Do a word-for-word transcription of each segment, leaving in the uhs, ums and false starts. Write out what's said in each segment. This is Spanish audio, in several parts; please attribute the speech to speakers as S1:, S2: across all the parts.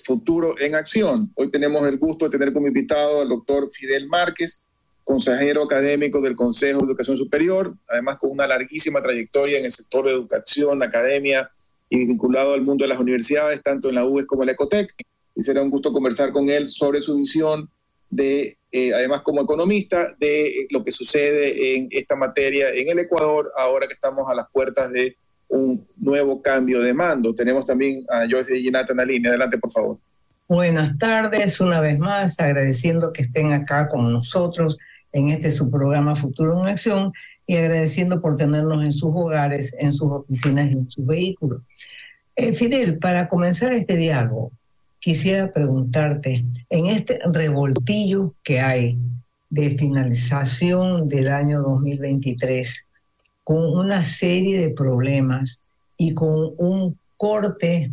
S1: Futuro en Acción. Hoy tenemos el gusto de tener como invitado al doctor Fidel Márquez, consejero académico del Consejo de Educación Superior, además con una larguísima trayectoria en el sector de educación, academia y vinculado al mundo de las universidades, tanto en la U E S como en la Ecotec. Y será un gusto conversar con él sobre su visión de, eh, además como economista, de lo que sucede en esta materia en el Ecuador, ahora que estamos a las puertas de un nuevo cambio de mando. Tenemos también a Joyce de Ginata en la línea. Adelante, por favor.
S2: Buenas tardes, una vez más, agradeciendo que estén acá con nosotros en este su programa Futuro en Acción y agradeciendo por tenernos en sus hogares, en sus oficinas y en sus vehículos. Eh, Fidel, para comenzar este diálogo, quisiera preguntarte, en este revoltillo que hay de finalización del año dos mil veintitrés, con una serie de problemas y con un corte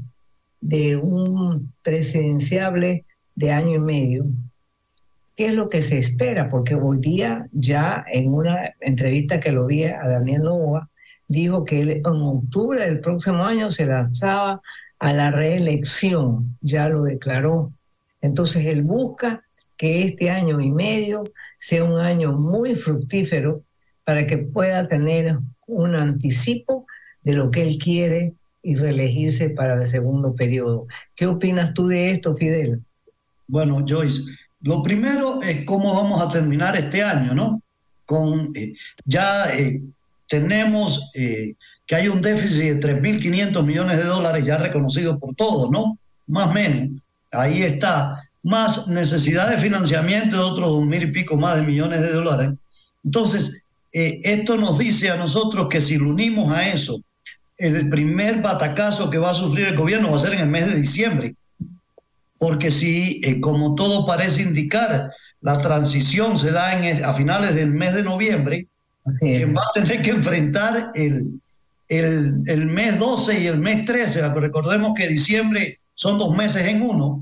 S2: de un presidenciable de año y medio, ¿qué es lo que se espera? Porque hoy día ya en una entrevista que lo vi a Daniel Noboa, dijo que él en octubre del próximo año se lanzaba a la reelección, ya lo declaró. Entonces él busca que este año y medio sea un año muy fructífero para que pueda tener un anticipo de lo que él quiere y reelegirse para el segundo periodo. ¿Qué opinas tú de esto, Fidel?
S3: Bueno, Joyce, lo primero es cómo vamos a terminar este año, ¿no? Con, eh, ya eh, tenemos eh, que hay un déficit de tres mil quinientos millones de dólares ya reconocido por todos, ¿no? Más o menos, ahí está. Más necesidad de financiamiento de otros dos mil y pico más de millones de dólares. Entonces, Eh, esto nos dice a nosotros que si lo unimos a eso, el primer batacazo que va a sufrir el gobierno va a ser en el mes de diciembre. Porque si, eh, como todo parece indicar, la transición se da en el, a finales del mes de noviembre, quien va a tener que enfrentar el, el, el mes doce y el mes trece, recordemos que diciembre son dos meses en uno,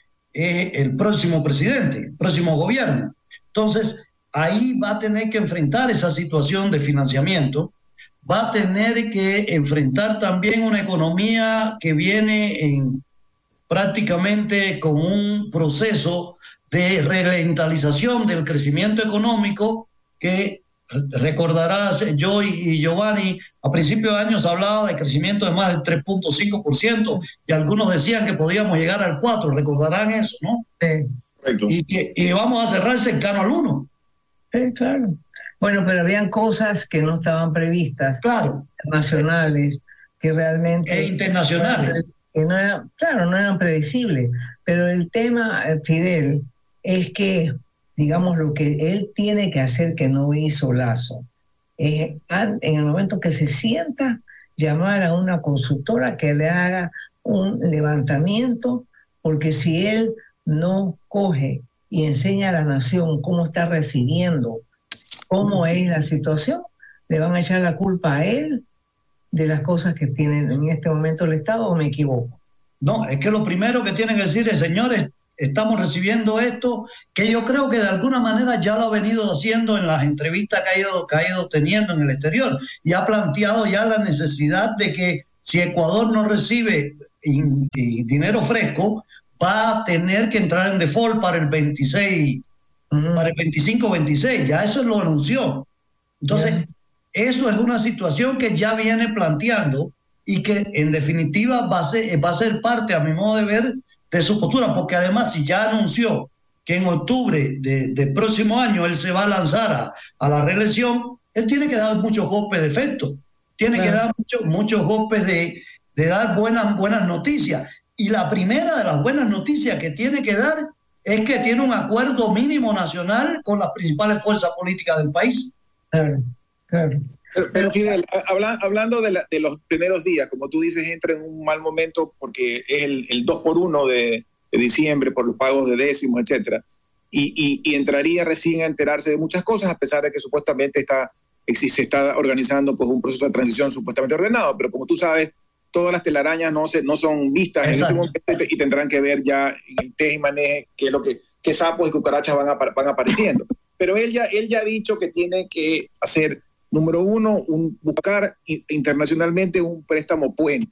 S3: es el próximo presidente, el próximo gobierno. Entonces, ahí va a tener que enfrentar esa situación de financiamiento, va a tener que enfrentar también una economía que viene en, prácticamente con un proceso de ralentización del crecimiento económico que recordarás, yo y, y Giovanni, a principios de años hablaba de crecimiento de más del tres punto cinco por ciento y algunos decían que podíamos llegar al cuatro por ciento, recordarán eso, ¿no?
S2: Sí.
S3: Correcto. Y, que, y vamos a cerrar cercano al uno.
S2: Sí, claro. Bueno, pero habían cosas que no estaban previstas,
S3: claro,
S2: nacionales, que realmente...
S3: E internacionales.
S2: Que no eran, claro, no eran predecibles. Pero el tema, Fidel, es que, digamos, lo que él tiene que hacer que no hizo Lazo, es en el momento que se sienta, llamar a una consultora que le haga un levantamiento, porque si él no coge y enseña a la nación cómo está recibiendo, cómo es la situación, le van a echar la culpa a él de las cosas que tiene en este momento el Estado, ¿o me equivoco?
S3: No, es que lo primero que tienen que decir es, señores, estamos recibiendo esto, que yo creo que de alguna manera ya lo ha venido haciendo en las entrevistas que ha ido, que ha ido teniendo en el exterior, y ha planteado ya la necesidad de que si Ecuador no recibe in, in, dinero fresco, va a tener que entrar en default para el veintiséis, uh-huh. para el veinticinco veintiséis, ya eso lo anunció. Entonces, yeah. eso es una situación que ya viene planteando y que en definitiva va a ser, va a ser parte, a mi modo de ver, de su postura, porque además si ya anunció que en octubre de, del próximo año él se va a lanzar a, a la reelección, él tiene que dar muchos golpes de efecto, tiene yeah. que dar muchos, muchos golpes de, de dar buenas, buenas noticias. Y la primera de las buenas noticias que tiene que dar es que tiene un acuerdo mínimo nacional con las principales fuerzas políticas del país.
S2: Claro, claro.
S1: Pero, pero Fidel, habla, hablando de, la, de los primeros días, como tú dices, entra en un mal momento porque es el, el dos por uno de, de diciembre por los pagos de décimos, etcétera. Y, y, y entraría recién a enterarse de muchas cosas, a pesar de que supuestamente está, se está organizando pues, un proceso de transición supuestamente ordenado. Pero como tú sabes, todas las telarañas no, se, no son vistas Exacto. en ese momento y tendrán que ver ya en el teje y maneje qué, es lo que, qué sapos y cucarachas van, a, van apareciendo. Pero él ya, él ya ha dicho que tiene que hacer, número uno, un, buscar internacionalmente un préstamo puente.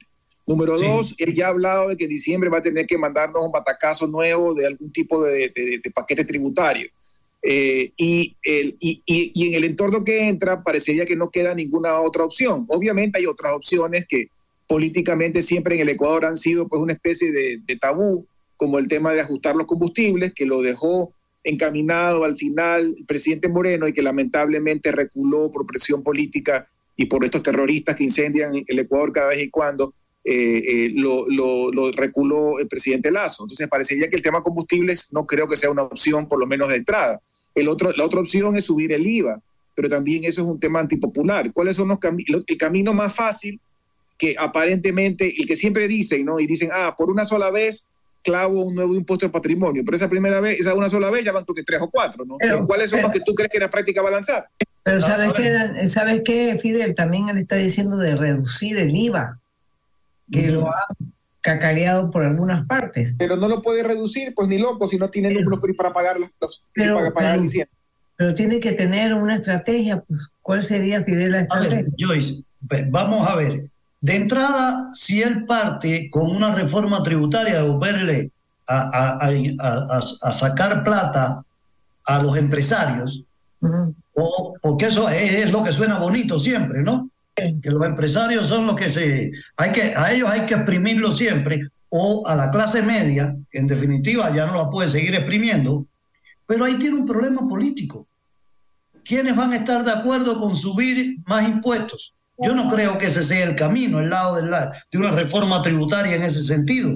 S1: Número
S3: Sí.
S1: dos, él ya ha hablado de que en diciembre va a tener que mandarnos un batacazo nuevo de algún tipo de, de, de paquete tributario. Eh, y, el, y, y, y en el entorno que entra parecería que no queda ninguna otra opción. Obviamente hay otras opciones que políticamente siempre en el Ecuador han sido pues una especie de, de tabú, como el tema de ajustar los combustibles, que lo dejó encaminado al final el presidente Moreno y que lamentablemente reculó por presión política y por estos terroristas que incendian el Ecuador cada vez y cuando, eh, eh, lo, lo, lo reculó el presidente Lazo. Entonces parecería que el tema combustibles no creo que sea una opción, por lo menos de entrada. El otro, la otra opción es subir el I V A, pero también eso es un tema antipopular. ¿Cuáles son los caminos? El camino más fácil, que aparentemente, el que siempre dicen, ¿no? Y dicen, ah, por una sola vez clavo un nuevo impuesto al patrimonio, pero esa primera vez, esa una sola vez ya van tú que tres o cuatro, ¿no?
S2: Pero,
S1: ¿cuáles son
S2: pero,
S1: los que tú crees que en la práctica va a lanzar?
S2: Pero ¿sabes qué, ¿sabes qué, Fidel? También él está diciendo de reducir el I V A, que uh-huh. lo ha cacareado por algunas partes.
S1: Pero no lo puede reducir, pues ni loco, si no tiene números para pagar los, los
S2: pero,
S1: para pagar
S2: pero,
S1: diciendo.
S2: Pero tiene que tener una estrategia, pues, ¿cuál sería, Fidel, la estrategia?
S3: A ver, Joyce, vamos a ver. De entrada, si él parte con una reforma tributaria de volverle a, a, a, a, a sacar plata a los empresarios, uh-huh. o, porque eso es, es lo que suena bonito siempre, ¿no? Sí. Que los empresarios son los que se... hay que a ellos hay que exprimirlo siempre, o a la clase media, que en definitiva ya no la puede seguir exprimiendo, pero ahí tiene un problema político. ¿Quiénes van a estar de acuerdo con subir más impuestos? Yo no creo que ese sea el camino, el lado de, la, de una reforma tributaria en ese sentido.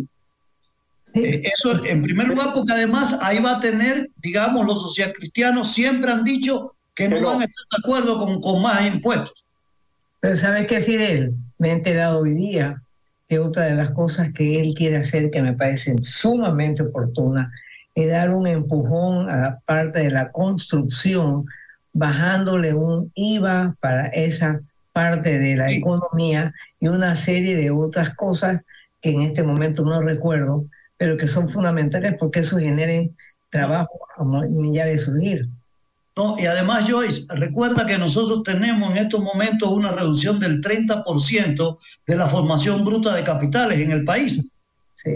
S3: Eh, eso en primer lugar, porque además ahí va a tener, digamos, los socialcristianos siempre han dicho que no, no. van a estar de acuerdo con, con más impuestos.
S2: Pero ¿sabes qué, Fidel? Me he enterado hoy día que otra de las cosas que él quiere hacer, que me parecen sumamente oportunas, es dar un empujón a la parte de la construcción, bajándole un I V A para esa parte de la sí. economía y una serie de otras cosas que en este momento no recuerdo, pero que son fundamentales porque eso generen trabajo a millares de surgir.
S3: No, y además, Joyce, recuerda que nosotros tenemos en estos momentos una reducción del treinta por ciento de la formación bruta de capitales en el país.
S2: Sí.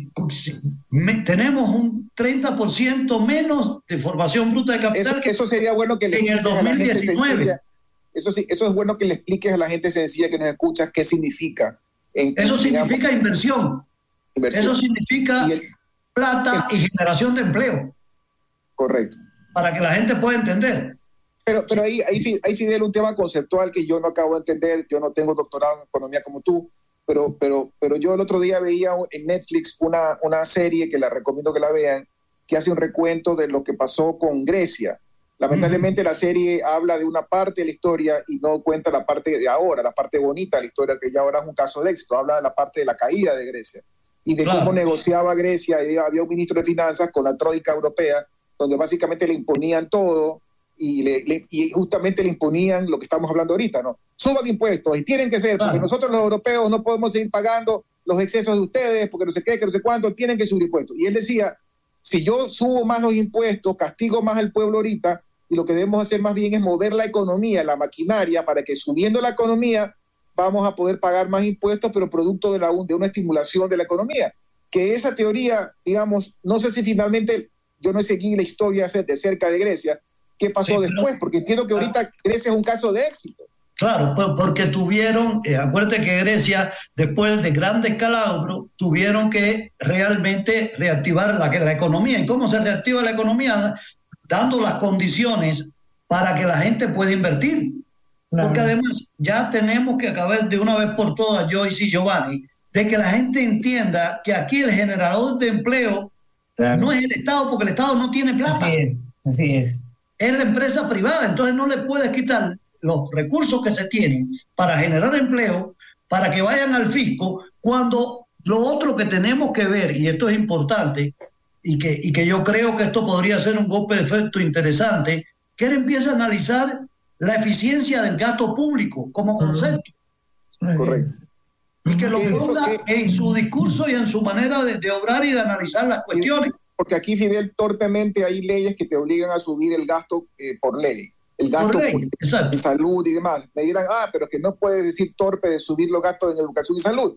S3: Tenemos un treinta por ciento menos de formación bruta de capital
S1: eso,
S3: que
S1: eso sería bueno que le
S3: en el dos mil diecinueve.
S1: Eso sí, eso es bueno que le expliques a la gente sencilla que nos escucha qué significa. En,
S3: eso
S1: en,
S3: significa
S1: digamos,
S3: inversión. inversión. Eso significa el, plata el, y generación de empleo.
S1: Correcto.
S3: Para que la gente pueda entender.
S1: Pero, pero ahí, ahí, ahí, Fidel, un tema conceptual que yo no acabo de entender. Yo no tengo doctorado en economía como tú, pero, pero, pero yo el otro día veía en Netflix una, una serie que la recomiendo que la vean, que hace un recuento de lo que pasó con Grecia. Lamentablemente uh-huh. la serie habla de una parte de la historia y no cuenta la parte de ahora, la parte bonita de la historia, que ya ahora es un caso de éxito. Habla de la parte de la caída de Grecia y de claro. cómo negociaba Grecia. Había un ministro de finanzas con la troika europea, donde básicamente le imponían todo y, le, le, y justamente le imponían lo que estamos hablando ahorita, ¿no? Suban impuestos y tienen que ser, porque claro. nosotros los europeos no podemos seguir pagando los excesos de ustedes, porque no sé qué, que no sé cuánto, tienen que subir impuestos. Y él decía, si yo subo más los impuestos, castigo más al pueblo ahorita, y lo que debemos hacer más bien es mover la economía, la maquinaria, para que subiendo la economía vamos a poder pagar más impuestos, pero producto de, la, de una estimulación de la economía. Que esa teoría, digamos, no sé si finalmente, yo no seguí la historia de cerca de Grecia, ¿qué pasó sí, después? Porque entiendo que ahorita Grecia es un caso de éxito.
S3: Claro, porque tuvieron, eh, acuérdate que Grecia, después de grandes calabros, tuvieron que realmente reactivar la, la economía. ¿Y cómo se reactiva la economía? Dando las condiciones para que la gente pueda invertir. Claro. Porque además ya tenemos que acabar de una vez por todas, Joyce y Giovanni, de que la gente entienda que aquí el generador de empleo claro. no es el Estado, porque el Estado no tiene plata.
S2: Así es, así es.
S3: Es la empresa privada, entonces no le puedes quitar los recursos que se tienen para generar empleo, para que vayan al fisco, cuando lo otro que tenemos que ver, y esto es importante, y que, y que yo creo que esto podría ser un golpe de efecto interesante, que él empiece a analizar la eficiencia del gasto público como concepto.
S1: Correcto.
S3: Y que lo ponga que... en su discurso y en su manera de, de obrar y de analizar las cuestiones.
S1: Porque aquí, Fidel, torpemente hay leyes que te obligan a subir el gasto eh, por ley. El gasto
S3: por ley,
S1: por, de salud y demás. Me dirán, ah, pero es que no puedes decir torpe de subir los gastos en educación y salud.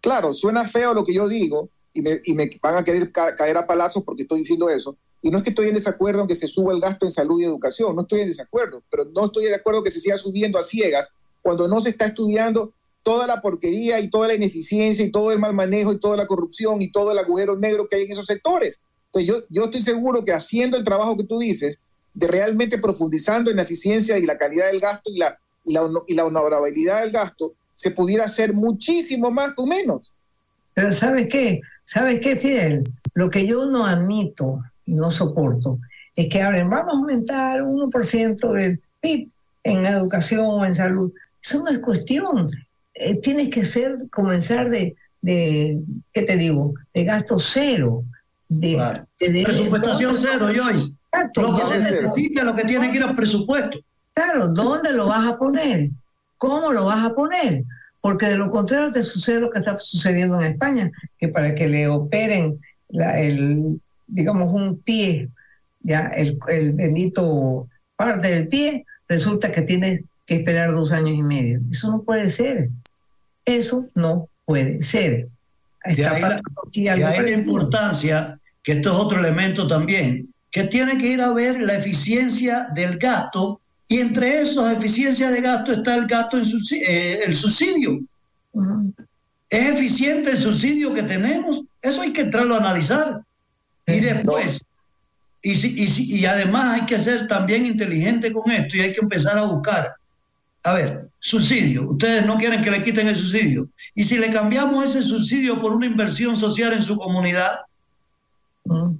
S1: Claro, suena feo lo que yo digo y me, y me van a querer ca- caer a palazos porque estoy diciendo eso. Y no es que estoy en desacuerdo en que se suba el gasto en salud y educación, no estoy en desacuerdo, pero no estoy de acuerdo que se siga subiendo a ciegas cuando no se está estudiando toda la porquería y toda la ineficiencia y todo el mal manejo y toda la corrupción y todo el agujero negro que hay en esos sectores. Entonces yo, yo estoy seguro que haciendo el trabajo que tú dices, de realmente profundizando en la eficiencia y la calidad del gasto y la, y la, y la honorabilidad del gasto, se pudiera hacer muchísimo más con menos.
S2: Pero ¿sabes qué? ¿Sabes qué, Fidel? Lo que yo no admito, no soporto, es que hablen, vamos a aumentar uno por ciento del P I B en educación o en salud. Eso no es cuestión. Eh, tienes que ser, comenzar de, de, ¿qué te digo? De gasto cero. De,
S3: Claro.
S2: de, de
S3: Presupuestación cero, Joyce.
S2: Exacto,
S3: Lo que se
S2: ¿dónde-
S3: necesita, lo que tiene que ir al presupuesto.
S2: Claro, ¿dónde lo vas a poner? ¿Cómo lo vas a poner? Porque de lo contrario te sucede lo que está sucediendo en España, que para que le operen la, el, digamos, un pie, ya el, el bendito parte del pie, resulta que tiene que esperar dos años y medio. Eso no puede ser. Eso no puede ser.
S3: De
S2: Está
S3: ahí, la,
S2: pasando aquí
S3: de
S2: algo
S3: ahí la
S2: parecido.
S3: importancia, que esto es otro elemento también, que tiene que ir a ver la eficiencia del gasto, y entre esas eficiencias de gasto está el gasto en subsidio, eh, el subsidio.
S2: Ujú.
S3: ¿Es eficiente el subsidio que tenemos? Eso hay que entrarlo a analizar. Y después, y, si, y, si, y además hay que ser también inteligente con esto y hay que empezar a buscar. A ver, subsidio. Ustedes no quieren que le quiten el subsidio. Y si le cambiamos ese subsidio por una inversión social en su comunidad,
S2: Ujú.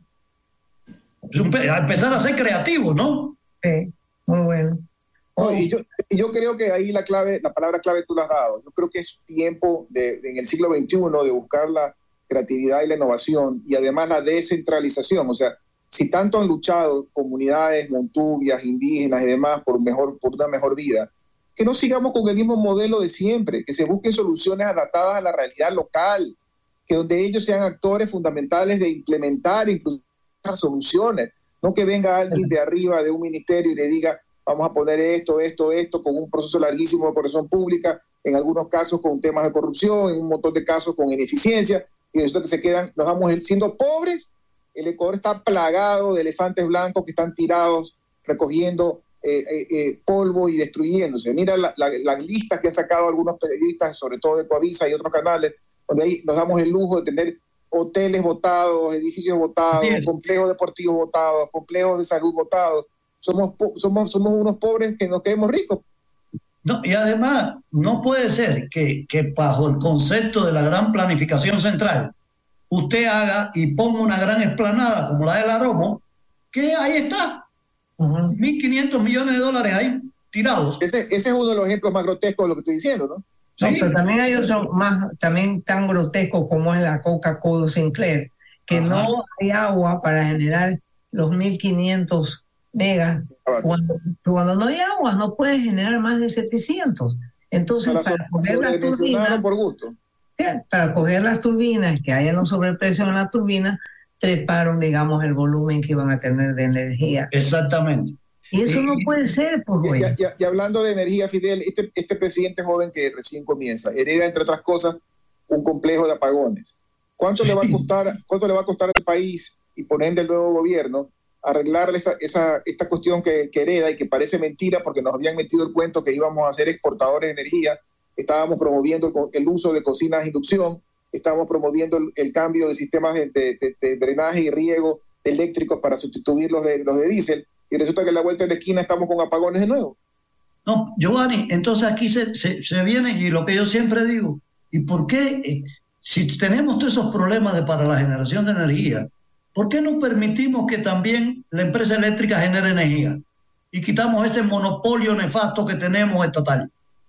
S3: a empezar a ser creativos, ¿no?
S2: Sí, muy bueno.
S1: No,
S2: Oh,
S1: y, yo, y yo creo que ahí la clave, la palabra clave tú la has dado. Yo creo que es tiempo de, de, en el siglo veintiuno de buscar la creatividad y la innovación y además la descentralización. O sea, si tanto han luchado comunidades montubias, indígenas y demás por, mejor, por una mejor vida, que no sigamos con el mismo modelo de siempre, que se busquen soluciones adaptadas a la realidad local, que donde ellos sean actores fundamentales de implementar incluso soluciones, no que venga alguien de arriba de un ministerio y le diga vamos a poner esto, esto, esto, con un proceso larguísimo de corrección pública, en algunos casos con temas de corrupción, en un montón de casos con ineficiencia, y resulta que se quedan, nos vamos siendo pobres. El Ecuador está plagado de elefantes blancos que están tirados, recogiendo eh, eh, eh, polvo y destruyéndose. Mira las la, la listas que han sacado algunos periodistas, sobre todo de Coavisa y otros canales, donde ahí nos damos el lujo de tener hoteles botados, edificios botados, complejos deportivos botados, complejos de salud botados. Somos, somos, somos unos pobres que nos creemos ricos.
S3: No, y además, no puede ser que, que bajo el concepto de la gran planificación central, usted haga y ponga una gran explanada como la del Aromo, que ahí está, uh-huh. mil quinientos millones de dólares ahí tirados.
S1: Ese, ese es uno de los ejemplos más grotescos de lo que estoy diciendo, ¿no?
S2: No,
S3: Sí.
S2: pero también hay otro más, también tan grotesco como es la Coca-Cola Sinclair, que Ajá. no hay agua para generar los mil quinientos megas. Cuando, cuando no hay agua no puedes generar más de setecientos. Entonces, para, para coger las turbinas,
S1: por gusto.
S2: para coger las turbinas, que haya no sobreprecio en las turbinas, treparon, digamos, el volumen que iban a tener de energía.
S3: Exactamente.
S2: Y eso y, no puede ser, por
S1: y, y, y hablando de energía, Fidel, este, este presidente joven que recién comienza, hereda, entre otras cosas, un complejo de apagones. ¿Cuánto, sí. le, va a costar, cuánto le va a costar al país y por ende el nuevo gobierno arreglar esa, esa, esta cuestión que, que hereda y que parece mentira porque nos habían metido el cuento que íbamos a ser exportadores de energía, estábamos promoviendo el, el uso de cocinas de inducción, estábamos promoviendo el, el cambio de sistemas de, de, de, de drenaje y riego eléctricos para sustituir los de, los de diésel, y resulta que a la vuelta de la esquina estamos con apagones de nuevo.
S3: No, Giovanni, entonces aquí se, se, se viene, y lo que yo siempre digo, ¿y por qué, eh, si tenemos todos esos problemas de, para la generación de energía, ¿por qué no permitimos que también la empresa eléctrica genere energía y quitamos ese monopolio nefasto que tenemos estatal?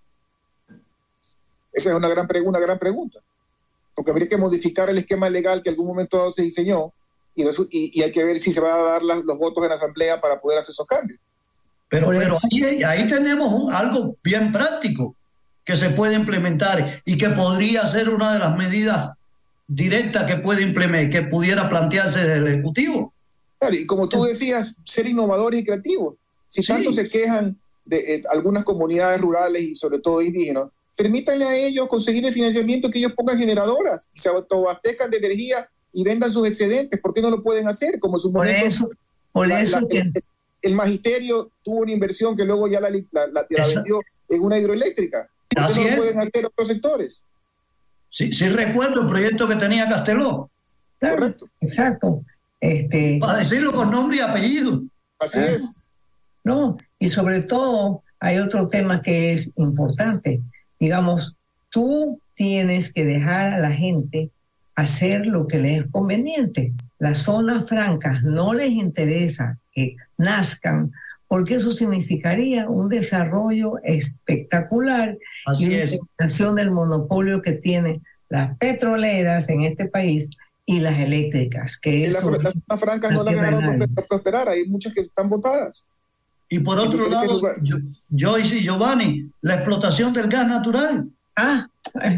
S1: Esa es una gran, una gran pregunta, porque habría que modificar el esquema legal que en algún momento se diseñó y, y, y hay que ver si se van a dar las, los votos en la asamblea para poder hacer esos cambios.
S3: Pero, pero ahí, ahí tenemos un, algo bien práctico que se puede implementar y que podría ser una de las medidas directa que puede implementar, que pudiera plantearse del Ejecutivo.
S1: Claro, y como tú decías, ser innovadores y creativos. Si sí. tanto se quejan de eh, algunas comunidades rurales y sobre todo indígenas, permítanle a ellos conseguir el financiamiento, que ellos pongan generadoras y se autoabastezcan de energía y vendan sus excedentes. ¿Por qué no lo pueden hacer? Como en su
S2: por
S1: momento,
S2: eso, por
S1: la,
S2: eso
S1: la,
S2: que...
S1: el, el magisterio tuvo una inversión que luego ya la, la, la, la vendió en una hidroeléctrica. ¿Por qué
S3: Así
S1: no lo
S3: es.
S1: pueden hacer otros sectores?
S3: Sí, sí recuerdo el proyecto que tenía Casteló.
S2: Claro,
S1: Correcto.
S2: exacto. Este,
S3: Para decirlo con nombre y apellido.
S1: Así
S2: ah,
S1: es.
S2: No, y sobre todo hay otro tema que es importante. Digamos, tú tienes que dejar a la gente hacer lo que les es conveniente. Las zonas francas no les interesa que nazcan, porque eso significaría un desarrollo espectacular.
S3: Así
S2: y una
S3: es.
S2: eliminación del monopolio que tienen las petroleras en este país y las eléctricas. Que
S1: Y
S2: eso
S1: las, las zonas francas no las dejaron prosperar, hay muchas que están votadas.
S3: Y por otro lado, Joyce y Giovanni, la explotación del gas natural.
S2: Ah,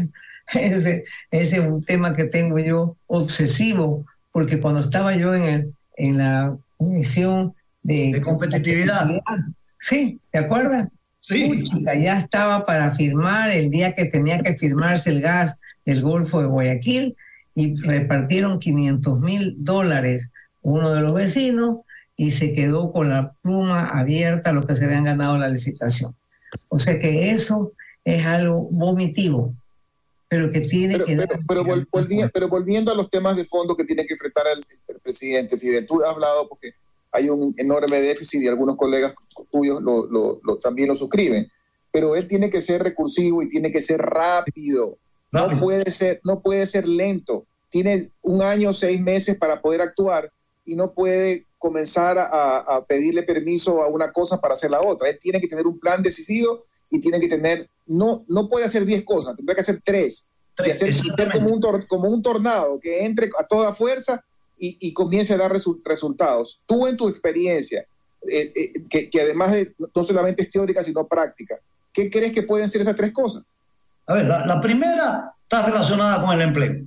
S2: ese, ese es un tema que tengo yo obsesivo, porque cuando estaba yo en, el, en la comisión de,
S3: de competitividad.
S2: competitividad, sí, ¿te acuerdas?
S3: Sí.
S2: Puchica, ya estaba para firmar el día que tenía que firmarse el gas del Golfo de Guayaquil y repartieron quinientos mil dólares uno de los vecinos y se quedó con la pluma abierta a los que se habían ganado la licitación. O sea que eso es algo vomitivo, pero que tiene
S1: pero,
S2: que
S1: pero,
S2: dar...
S1: Pero, vol, volviendo, pero volviendo a los temas de fondo que tiene que enfrentar el, el presidente Fidel, tú has hablado porque hay un enorme déficit y algunos colegas tuyos lo, lo, lo, también lo suscriben, pero él tiene que ser recursivo y tiene que ser rápido, no puede ser, no puede ser lento, tiene un año, seis meses para poder actuar y no puede comenzar a, a pedirle permiso a una cosa para hacer la otra. Él tiene que tener un plan decidido y tiene que tener, no, no puede hacer diez cosas, tendrá que hacer tres, y hacer como un, tor, como un tornado que entre a toda fuerza y, y comience a dar resu resultados. Tú en tu experiencia, eh, eh, que, que además de, no solamente es teórica sino práctica, ¿qué crees que pueden ser esas tres cosas?
S3: A ver, la, la primera está relacionada con el empleo.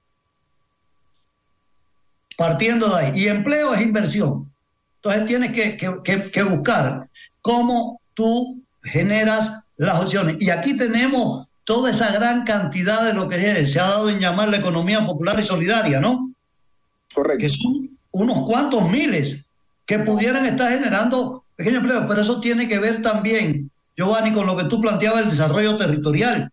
S3: Partiendo de ahí. Y empleo es inversión. Entonces tienes que, que, que, que buscar cómo tú generas las opciones. Y aquí tenemos toda esa gran cantidad de lo que se ha dado en llamar la economía popular y solidaria, ¿no?
S1: Correcto.
S3: Que son unos cuantos miles que pudieran estar generando pequeños empleos. Pero eso tiene que ver también, Giovanni, con lo que tú planteabas, el desarrollo territorial.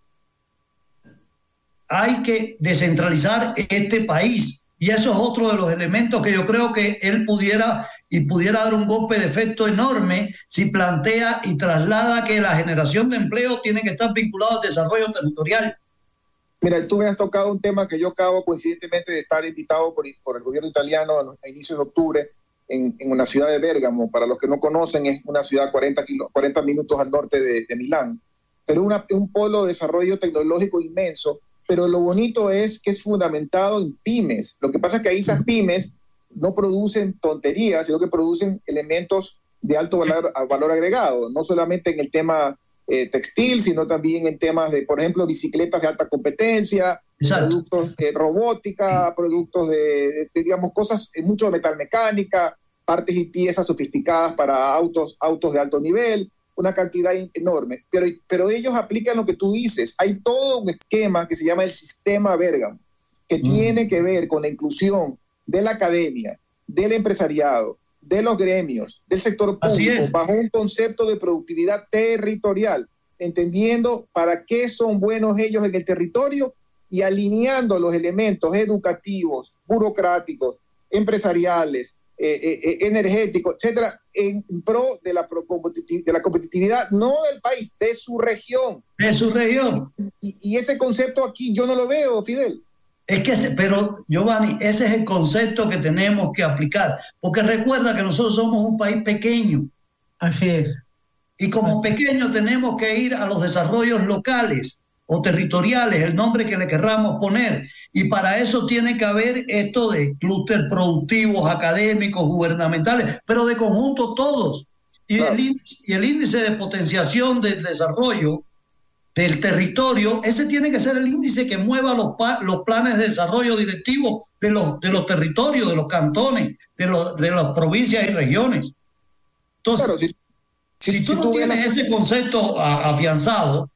S3: Hay que descentralizar este país. Y eso es otro de los elementos que yo creo que él pudiera y pudiera dar un golpe de efecto enorme si plantea y traslada que la generación de empleo tiene que estar vinculada al desarrollo territorial.
S1: Mira, tú me has tocado un tema que yo acabo coincidentemente de estar invitado por, por el gobierno italiano a, a inicios de octubre en, en una ciudad de Bérgamo. Para los que no conocen, es una ciudad cuarenta, cuarenta minutos al norte de, de Milán, pero una, un polo de desarrollo tecnológico inmenso. Pero lo bonito es que es fundamentado en pymes. Lo que pasa es que ahí esas pymes no producen tonterías, sino que producen elementos de alto valor, valor agregado, no solamente en el tema eh, textil, sino también en temas de, por ejemplo, bicicletas de alta competencia, Exacto. productos de robótica, productos de, de, digamos, cosas, mucho de metalmecánica, partes y piezas sofisticadas para autos, autos de alto nivel, una cantidad enorme, pero, pero ellos aplican lo que tú dices. Hay todo un esquema que se llama el sistema Bérgamo, que mm. tiene que ver con la inclusión de la academia, del empresariado, de los gremios, del sector público, bajo un concepto de productividad territorial, entendiendo para qué son buenos ellos en el territorio y alineando los elementos educativos, burocráticos, empresariales, Eh, eh, energético, etcétera, en pro de la, pro de la competitividad, no del país, de su región.
S3: De su región.
S1: Y, y, y ese concepto aquí yo no lo veo, Fidel.
S3: Es que, ese, pero Giovanni, ese es el concepto que tenemos que aplicar, porque recuerda que nosotros somos un país pequeño.
S2: Así es.
S3: Y como pequeño tenemos que ir a los desarrollos locales o territoriales, el nombre que le querramos poner, y para eso tiene que haber esto de clústeres productivos, académicos, gubernamentales, pero de conjunto todos. Y, claro. el índice, y el índice de potenciación del desarrollo del territorio, ese tiene que ser el índice que mueva los, los planes de desarrollo directivo de los, de los territorios, de los cantones, de, los, de las provincias y regiones. Entonces, claro, si, si, si tú si no tú tienes ese concepto afianzado,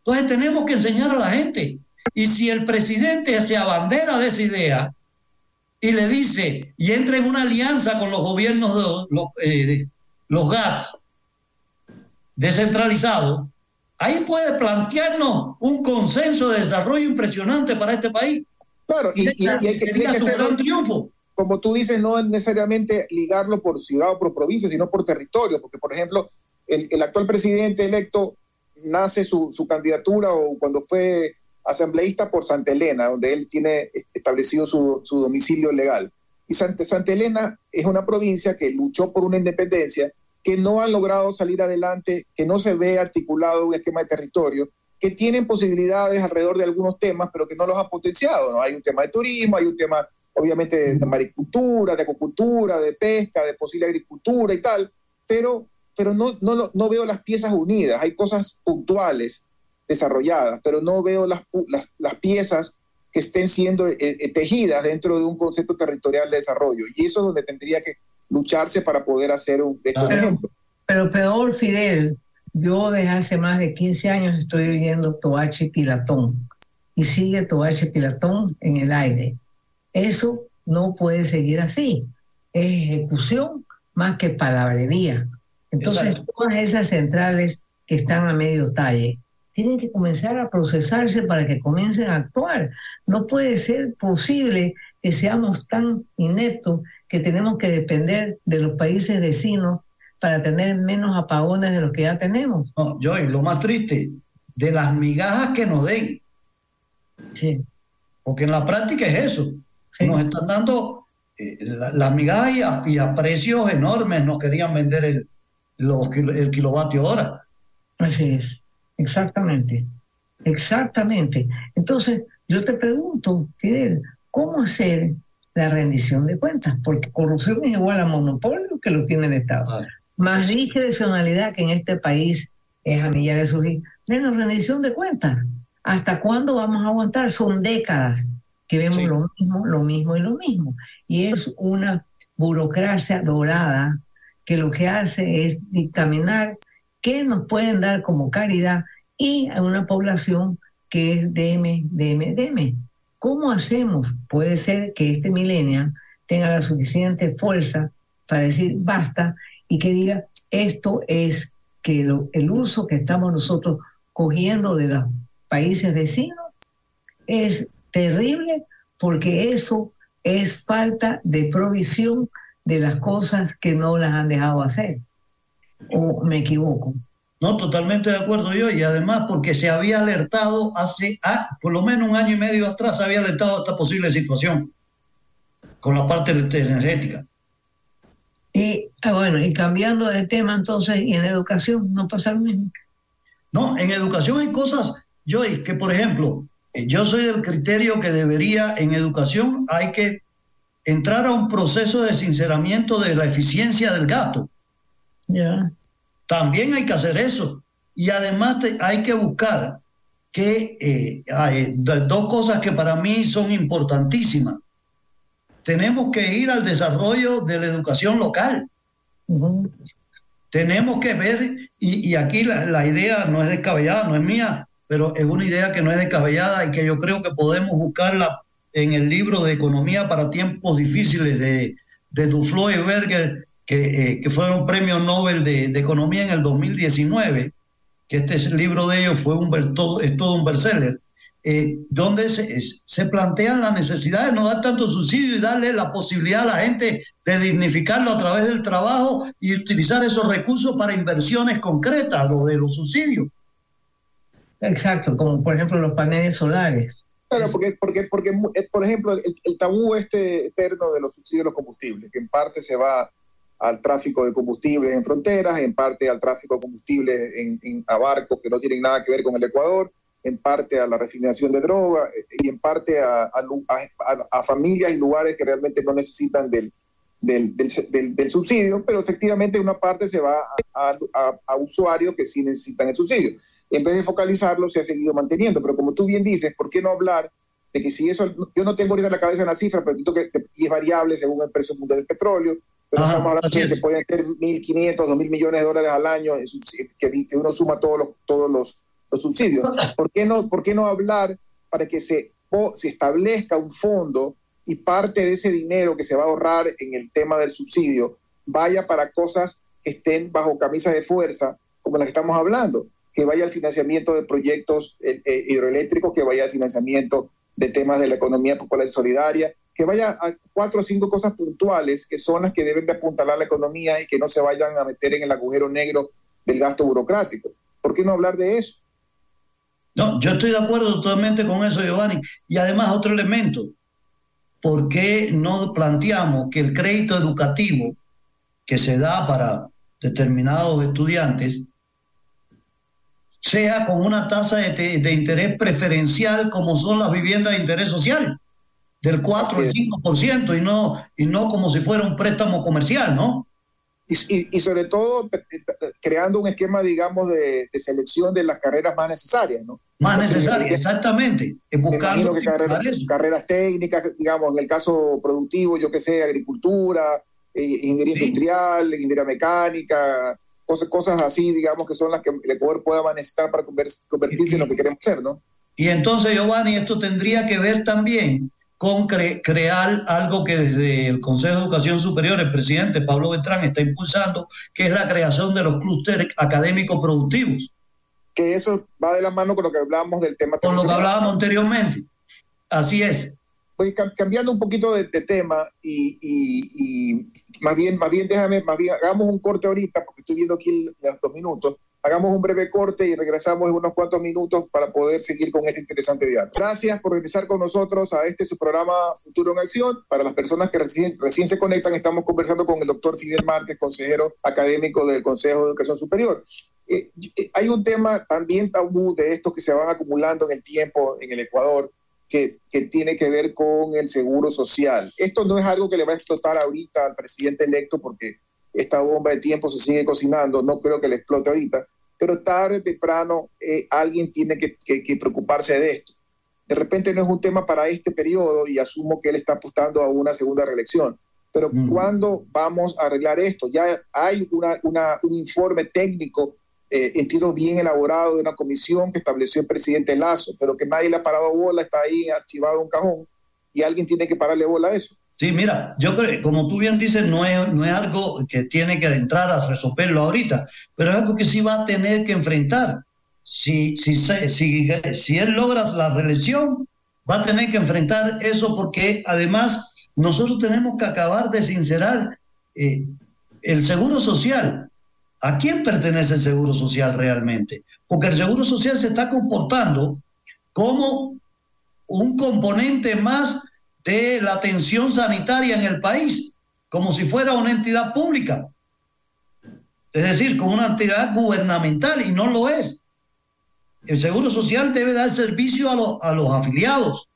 S3: Entonces tenemos que enseñar a la gente. Y si el presidente se abandera de esa idea y le dice, y entra en una alianza con los gobiernos de los, eh, los G A T descentralizados, ahí puede plantearnos un consenso de desarrollo impresionante para este país.
S1: Claro, y, y, y hay que,
S3: sería
S1: que
S3: su
S1: ser
S3: gran triunfo.
S1: Como tú dices, no es necesariamente ligarlo por ciudad o por provincia, sino por territorio, porque, por ejemplo, el, el actual presidente electo nace su, su candidatura o cuando fue asambleísta por Santa Elena, donde él tiene establecido su, su domicilio legal. Y Santa, Santa Elena es una provincia que luchó por una independencia, que no han logrado salir adelante, que no se ve articulado un esquema de territorio, que tienen posibilidades alrededor de algunos temas, pero que no los han potenciado, ¿no? Hay un tema de turismo, hay un tema obviamente de, de maricultura, de acuicultura, de pesca, de posible agricultura y tal, pero, pero no, no, no veo las piezas unidas. Hay cosas puntuales desarrolladas, pero no veo las, las, las piezas que estén siendo eh, tejidas dentro de un concepto territorial de desarrollo. Y eso es donde tendría que lucharse para poder hacer un, de
S2: pero,
S1: ejemplo.
S2: Pero peor, Fidel, yo desde hace más de quince años estoy oyendo Toache Pilatón y sigue Toache Pilatón en el aire. Eso no puede seguir así. Es ejecución más que palabrería. Entonces, exacto, todas esas centrales que están a medio talle tienen que comenzar a procesarse para que comiencen a actuar. No puede ser posible que seamos tan ineptos que tenemos que depender de los países vecinos para tener menos apagones de los que ya tenemos.
S3: No, Joy, lo más triste, de las migajas que nos den.
S2: Sí.
S3: Porque en la práctica es eso. Sí. Nos están dando eh, las la migajas y a, y a precios enormes nos querían vender el, los, el kilovatio hora.
S2: Así es, exactamente. Exactamente. Entonces, yo te pregunto, Fidel, ¿cómo hacer la rendición de cuentas? Porque corrupción es igual a monopolio que lo tiene el Estado. Ah. Más discrecionalidad que en este país es a millares de surgir. Menos rendición de cuentas. ¿Hasta cuándo vamos a aguantar? Son décadas que vemos sí. lo mismo, lo mismo y lo mismo. Y es una burocracia dorada que lo que hace es dictaminar qué nos pueden dar como caridad y a una población que es deme, deme, deme. ¿Cómo hacemos? Puede ser que este millennial tenga la suficiente fuerza para decir basta y que diga esto es que lo, el uso que estamos nosotros cogiendo de los países vecinos es terrible porque eso es falta de provisión de las cosas que no las han dejado hacer. ¿O me equivoco?
S3: No, totalmente de acuerdo yo, y además porque se había alertado hace, ah, por lo menos un año y medio atrás, se había alertado esta posible situación con la parte energética.
S2: Y bueno, y cambiando de tema entonces, ¿y en educación no pasa lo mismo?
S3: No, en educación hay cosas, Joy, que por ejemplo, yo soy del criterio que debería, en educación hay que entrar a un proceso de sinceramiento de la eficiencia del gasto.
S2: Ya. Yeah.
S3: También hay que hacer eso. Y además te, hay que buscar que eh, hay dos cosas que para mí son importantísimas. Tenemos que ir al desarrollo de la educación local. Uh-huh. Tenemos que ver, y, y aquí la, la idea no es descabellada, no es mía, pero es una idea que no es descabellada y que yo creo que podemos buscarla en el libro de Economía para Tiempos Difíciles de, de Duflo y Berger, que, eh, que fueron premios Nobel de, de Economía en el dos mil diecinueve, que este es el libro de ellos, fue un, todo, es todo un bestseller, eh, donde se, se plantean la necesidad de no dar tanto subsidio y darle la posibilidad a la gente de dignificarlo a través del trabajo y utilizar esos recursos para inversiones concretas, lo de los subsidios.
S2: Exacto, como por ejemplo los paneles solares.
S1: Claro, porque, porque, porque por ejemplo, el, el tabú este eterno de los subsidios de los combustibles, que en parte se va al tráfico de combustibles en fronteras, en parte al tráfico de combustibles en, en, a barcos que no tienen nada que ver con el Ecuador, en parte a la refinación de droga y en parte a, a, a, a familias y lugares que realmente no necesitan del, del, del, del, del subsidio, pero efectivamente una parte se va a, a, a usuarios que sí necesitan el subsidio. En vez de focalizarlo, se ha seguido manteniendo. Pero como tú bien dices, ¿por qué no hablar de que si eso, yo no tengo ahorita en la cabeza una cifra, pero entiendo que y es variable según el precio mundial del petróleo, pero ah, estamos hablando de que pueden ser mil quinientos, dos mil millones de dólares al año, que, que uno suma todos los, todos los, los subsidios. ¿Por qué no, por qué no hablar para que se, o, se establezca un fondo y parte de ese dinero que se va a ahorrar en el tema del subsidio vaya para cosas que estén bajo camisa de fuerza, como las que estamos hablando, que vaya al financiamiento de proyectos eh, eh, hidroeléctricos, que vaya al financiamiento de temas de la economía popular y solidaria, que vaya a cuatro o cinco cosas puntuales que son las que deben de apuntalar la economía y que no se vayan a meter en el agujero negro del gasto burocrático. ¿Por qué no hablar de eso?
S3: No, yo estoy de acuerdo totalmente con eso, Giovanni. Y además otro elemento, ¿por qué no planteamos que el crédito educativo que se da para determinados estudiantes sea con una tasa de, de interés preferencial como son las viviendas de interés social, del cuatro al cinco por ciento y no, y no como si fuera un préstamo comercial, ¿no?
S1: Y, y, y sobre todo creando un esquema, digamos, de, de selección de las carreras más necesarias, ¿no?
S3: Más necesarias, exactamente. Buscando
S1: que carreras, carreras técnicas, digamos, en el caso productivo, yo que sé, agricultura, eh, ingeniería sí. industrial, ingeniería mecánica, cosas, cosas así, digamos, que son las que el Ecuador pueda necesitar para convertirse y, en lo que queremos ser, ¿no?
S3: Y entonces, Giovanni, esto tendría que ver también con cre- crear algo que desde el Consejo de Educación Superior el presidente Pablo Beltrán está impulsando, que es la creación de los clústeres académicos productivos.
S1: Que eso va de la mano con lo que hablábamos del tema.
S3: Con lo que hablábamos anteriormente. Así es.
S1: Voy cambiando un poquito de, de tema y, y, y más bien, más bien déjame, más bien hagamos un corte ahorita porque estoy viendo aquí los dos minutos. Hagamos un breve corte y regresamos en unos cuantos minutos para poder seguir con este interesante diálogo. Gracias por regresar con nosotros a este su programa Futuro en Acción. Para las personas que recién, recién se conectan, estamos conversando con el doctor Fidel Márquez, consejero académico del Consejo de Educación Superior. Eh, eh, hay un tema también tabú de estos que se van acumulando en el tiempo en el Ecuador, que, que tiene que ver con el seguro social. Esto no es algo que le va a explotar ahorita al presidente electo porque esta bomba de tiempo se sigue cocinando, no creo que le explote ahorita, pero tarde o temprano eh, alguien tiene que, que, que preocuparse de esto. De repente no es un tema para este periodo y asumo que él está apostando a una segunda reelección, pero mm. ¿cuándo vamos a arreglar esto? Ya hay una, una, un informe técnico Eh, entiendo bien elaborado de una comisión que estableció el presidente Lazo, pero que nadie le ha parado bola, está ahí archivado en un cajón y alguien tiene que pararle bola a eso.
S3: Sí, mira, yo creo que como tú bien dices, no es, no es algo que tiene que entrar a resolverlo ahorita, pero es algo que sí va a tener que enfrentar. Si, si, si, si él logra la reelección, va a tener que enfrentar eso porque además nosotros tenemos que acabar de sincerar eh, el seguro social. ¿A quién pertenece el Seguro Social realmente? Porque el Seguro Social se está comportando como un componente más de la atención sanitaria en el país, como si fuera una entidad pública. Es decir, como una entidad gubernamental, y no lo es. El Seguro Social debe dar servicio a, lo, a los afiliados.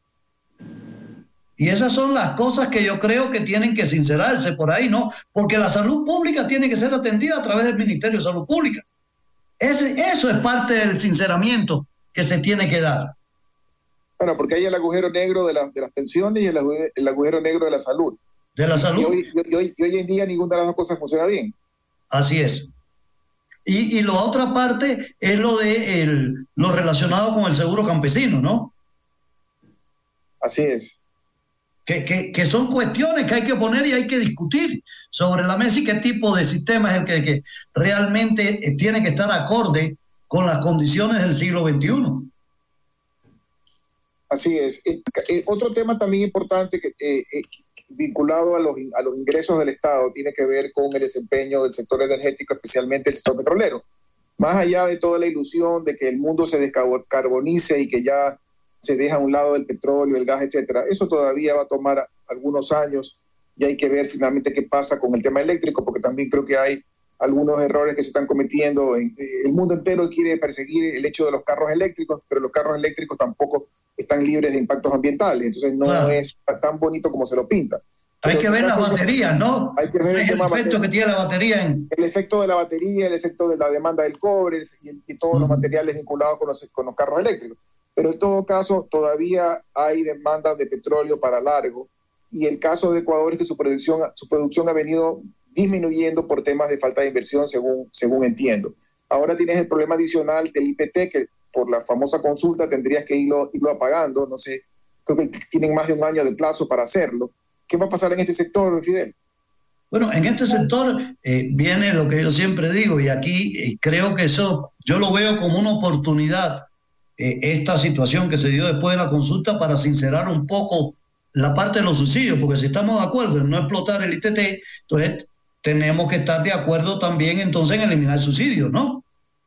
S3: Y esas son las cosas que yo creo que tienen que sincerarse por ahí, ¿no? Porque la salud pública tiene que ser atendida a través del Ministerio de Salud Pública. Ese, eso es parte del sinceramiento que se tiene que dar.
S1: Bueno, porque hay el agujero negro de, la, de las pensiones y el, el agujero negro de la salud.
S3: De la salud.
S1: Y hoy, y, hoy, y hoy en día ninguna de las dos cosas funciona bien.
S3: Así es. Y, y la otra parte es lo, de el, lo relacionado con el seguro campesino, ¿no?
S1: Así es.
S3: Que, que, que son cuestiones que hay que poner y hay que discutir sobre la mesa y qué tipo de sistema es el que, que realmente tiene que estar acorde con las condiciones del siglo veintiuno.
S1: Así es. Eh, eh, otro tema también importante que, eh, eh, vinculado a los, a los ingresos del Estado tiene que ver con el desempeño del sector energético, especialmente el sector petrolero. Más allá de toda la ilusión de que el mundo se descarbonice y que ya se deja a un lado el petróleo, el gas, etcétera. Eso todavía va a tomar algunos años y hay que ver finalmente qué pasa con el tema eléctrico, porque también creo que hay algunos errores que se están cometiendo. En, eh, el mundo entero quiere perseguir el hecho de los carros eléctricos, pero los carros eléctricos tampoco están libres de impactos ambientales, entonces no claro. es tan bonito como se lo pinta.
S3: Hay
S1: pero
S3: que ver las baterías, ¿no?
S1: Hay que ver
S3: el, el efecto batería, que tiene la batería. En...
S1: El efecto de la batería, el efecto de la demanda del cobre y, y todos uh-huh. los materiales vinculados con los, con los carros eléctricos. Pero en todo caso, todavía hay demanda de petróleo para largo. Y el caso de Ecuador es que su producción, su producción ha venido disminuyendo por temas de falta de inversión, según, según entiendo. Ahora tienes el problema adicional del I P T, que por la famosa consulta tendrías que irlo, irlo apagando. No sé, creo que tienen más de un año de plazo para hacerlo. ¿Qué va a pasar en este sector, Fidel?
S3: Bueno, en este sector eh, viene lo que yo siempre digo, y aquí eh, creo que eso yo lo veo como una oportunidad, eh, esta situación que se dio después de la consulta, para sincerar un poco la parte de los subsidios, porque si estamos de acuerdo en no explotar el I T T, entonces tenemos que estar de acuerdo también entonces en eliminar el subsidio, ¿no?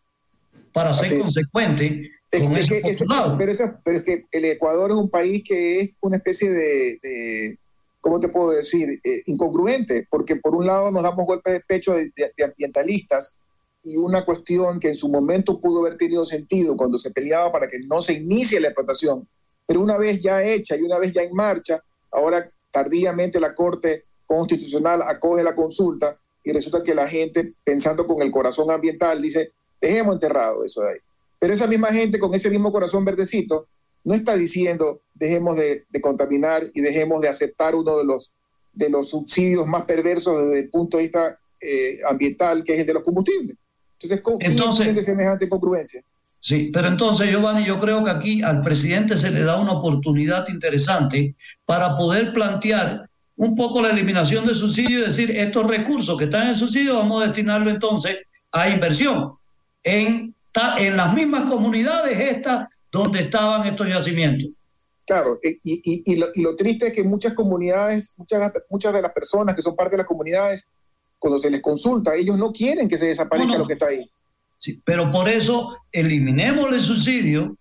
S3: Para ser
S1: Así
S3: consecuente
S1: es,
S3: con
S1: es
S3: ese
S1: que, es,
S3: postulado.
S1: pero, eso, pero es que el Ecuador es un país que es una especie de, de ¿cómo te puedo decir? Eh, incongruente, porque por un lado nos damos golpes de pecho de, de, de ambientalistas, y una cuestión que en su momento pudo haber tenido sentido cuando se peleaba para que no se inicie la explotación, pero una vez ya hecha y una vez ya en marcha, ahora tardíamente la Corte Constitucional acoge la consulta y resulta que la gente, pensando con el corazón ambiental, dice, dejemos enterrado eso de ahí. Pero esa misma gente con ese mismo corazón verdecito no está diciendo dejemos de, de contaminar y dejemos de aceptar uno de los, de los subsidios más perversos desde el punto de vista eh, ambiental, que es el de los combustibles. Entonces, ¿cómo
S3: Entonces,
S1: tiene semejante incongruencia?
S3: Sí, pero entonces, Giovanni, yo creo que aquí al presidente se le da una oportunidad interesante para poder plantear un poco la eliminación de subsidios y decir, estos recursos que están en el subsidio vamos a destinarlo entonces a inversión en, en las mismas comunidades estas donde estaban estos yacimientos.
S1: Claro, y, y, y, lo, y lo triste es que muchas comunidades, muchas, muchas de las personas que son parte de las comunidades, cuando se les consulta, ellos no quieren que se desaparezca no, no. lo que está ahí.
S3: Sí, pero por eso eliminemos el subsidio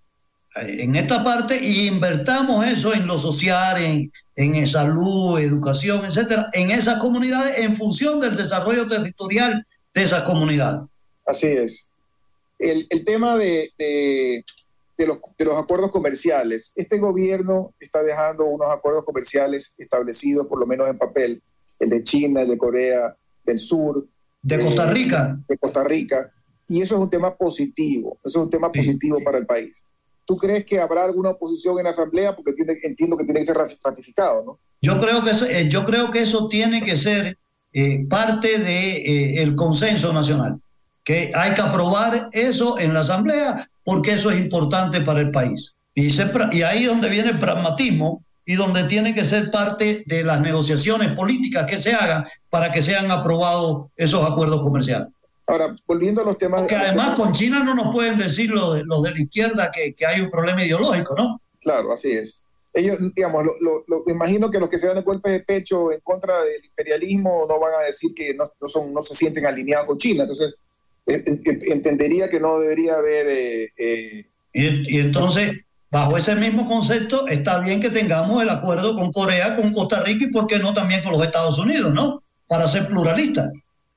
S3: en esta parte y invertamos eso en lo social, en, en salud, educación, etcétera, en esas comunidades en función del desarrollo territorial de esas comunidades.
S1: Así es. El, el tema de, de, de, los, de los acuerdos comerciales. Este gobierno está dejando unos acuerdos comerciales establecidos, por lo menos en papel, el de China, el de Corea del Sur.
S3: De Costa Rica.
S1: Eh, de Costa Rica. Y eso es un tema positivo, eso es un tema sí. positivo para el país. ¿Tú crees que habrá alguna oposición en la Asamblea? Porque tiene, entiendo que tiene que ser ratificado, ¿no?
S3: Yo creo que eso, yo creo que eso tiene que ser eh, parte del de, eh, consenso nacional, que hay que aprobar eso en la Asamblea porque eso es importante para el país. Y, se, y ahí es donde viene el pragmatismo y donde tiene que ser parte de las negociaciones políticas que se hagan para que sean aprobados esos acuerdos comerciales.
S1: Ahora, volviendo a los temas...
S3: Porque además temas... con China no nos pueden decir los de, los de la izquierda que, que hay un problema ideológico, ¿no?
S1: Claro, así es. Ellos, digamos, lo, lo, lo, me imagino que los que se dan el golpe de pecho en contra del imperialismo no van a decir que no, no, son, no se sienten alineados con China. Entonces, eh, entendería que no debería haber... Eh, eh...
S3: Y, y entonces, bajo ese mismo concepto, está bien que tengamos el acuerdo con Corea, con Costa Rica y, ¿por qué no, también con los Estados Unidos, ¿no? Para ser pluralistas.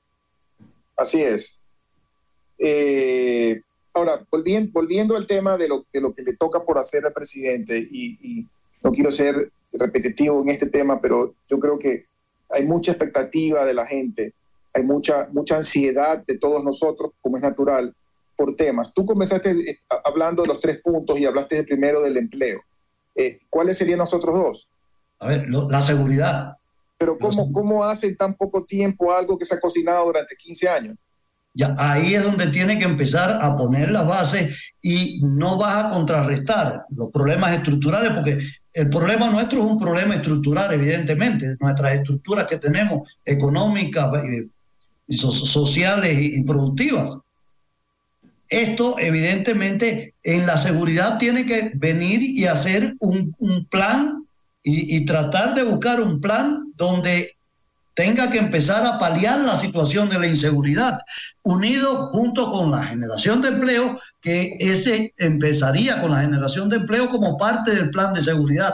S1: Así es. Eh, ahora, volviendo, volviendo al tema de lo, de lo que le toca por hacer al presidente, y, y no quiero ser repetitivo en este tema, pero yo creo que hay mucha expectativa de la gente, hay mucha, mucha ansiedad de todos nosotros, como es natural, por temas. Tú comenzaste hablando de los tres puntos y hablaste de primero del empleo. Eh, ¿Cuáles serían los otros dos?
S3: A ver, lo, la seguridad.
S1: Pero ¿cómo, ¿cómo hace en tan poco tiempo algo que se ha cocinado durante quince años?
S3: Ya, ahí es donde tiene que empezar a poner las bases y no vas a contrarrestar los problemas estructurales, porque el problema nuestro es un problema estructural, evidentemente. Nuestras estructuras que tenemos, económicas, y so sociales y productivas. Esto, evidentemente, en la seguridad tiene que venir y hacer un, un plan y, y tratar de buscar un plan donde tenga que empezar a paliar la situación de la inseguridad, unido junto con la generación de empleo, que ese empezaría con la generación de empleo como parte del plan de seguridad.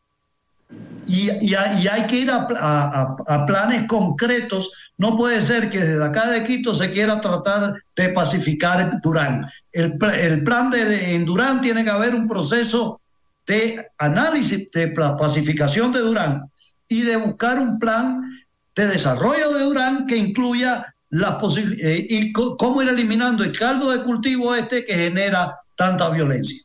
S3: Y, y, y hay que ir a, a, a planes concretos. No puede ser que desde acá de Quito se quiera tratar de pacificar Durán. El, el plan de, de en Durán tiene que haber un proceso de análisis de pacificación de Durán y de buscar un plan de desarrollo de Durán que incluya las posibilidades eh, y cómo ir eliminando el caldo de cultivo este que genera tanta violencia.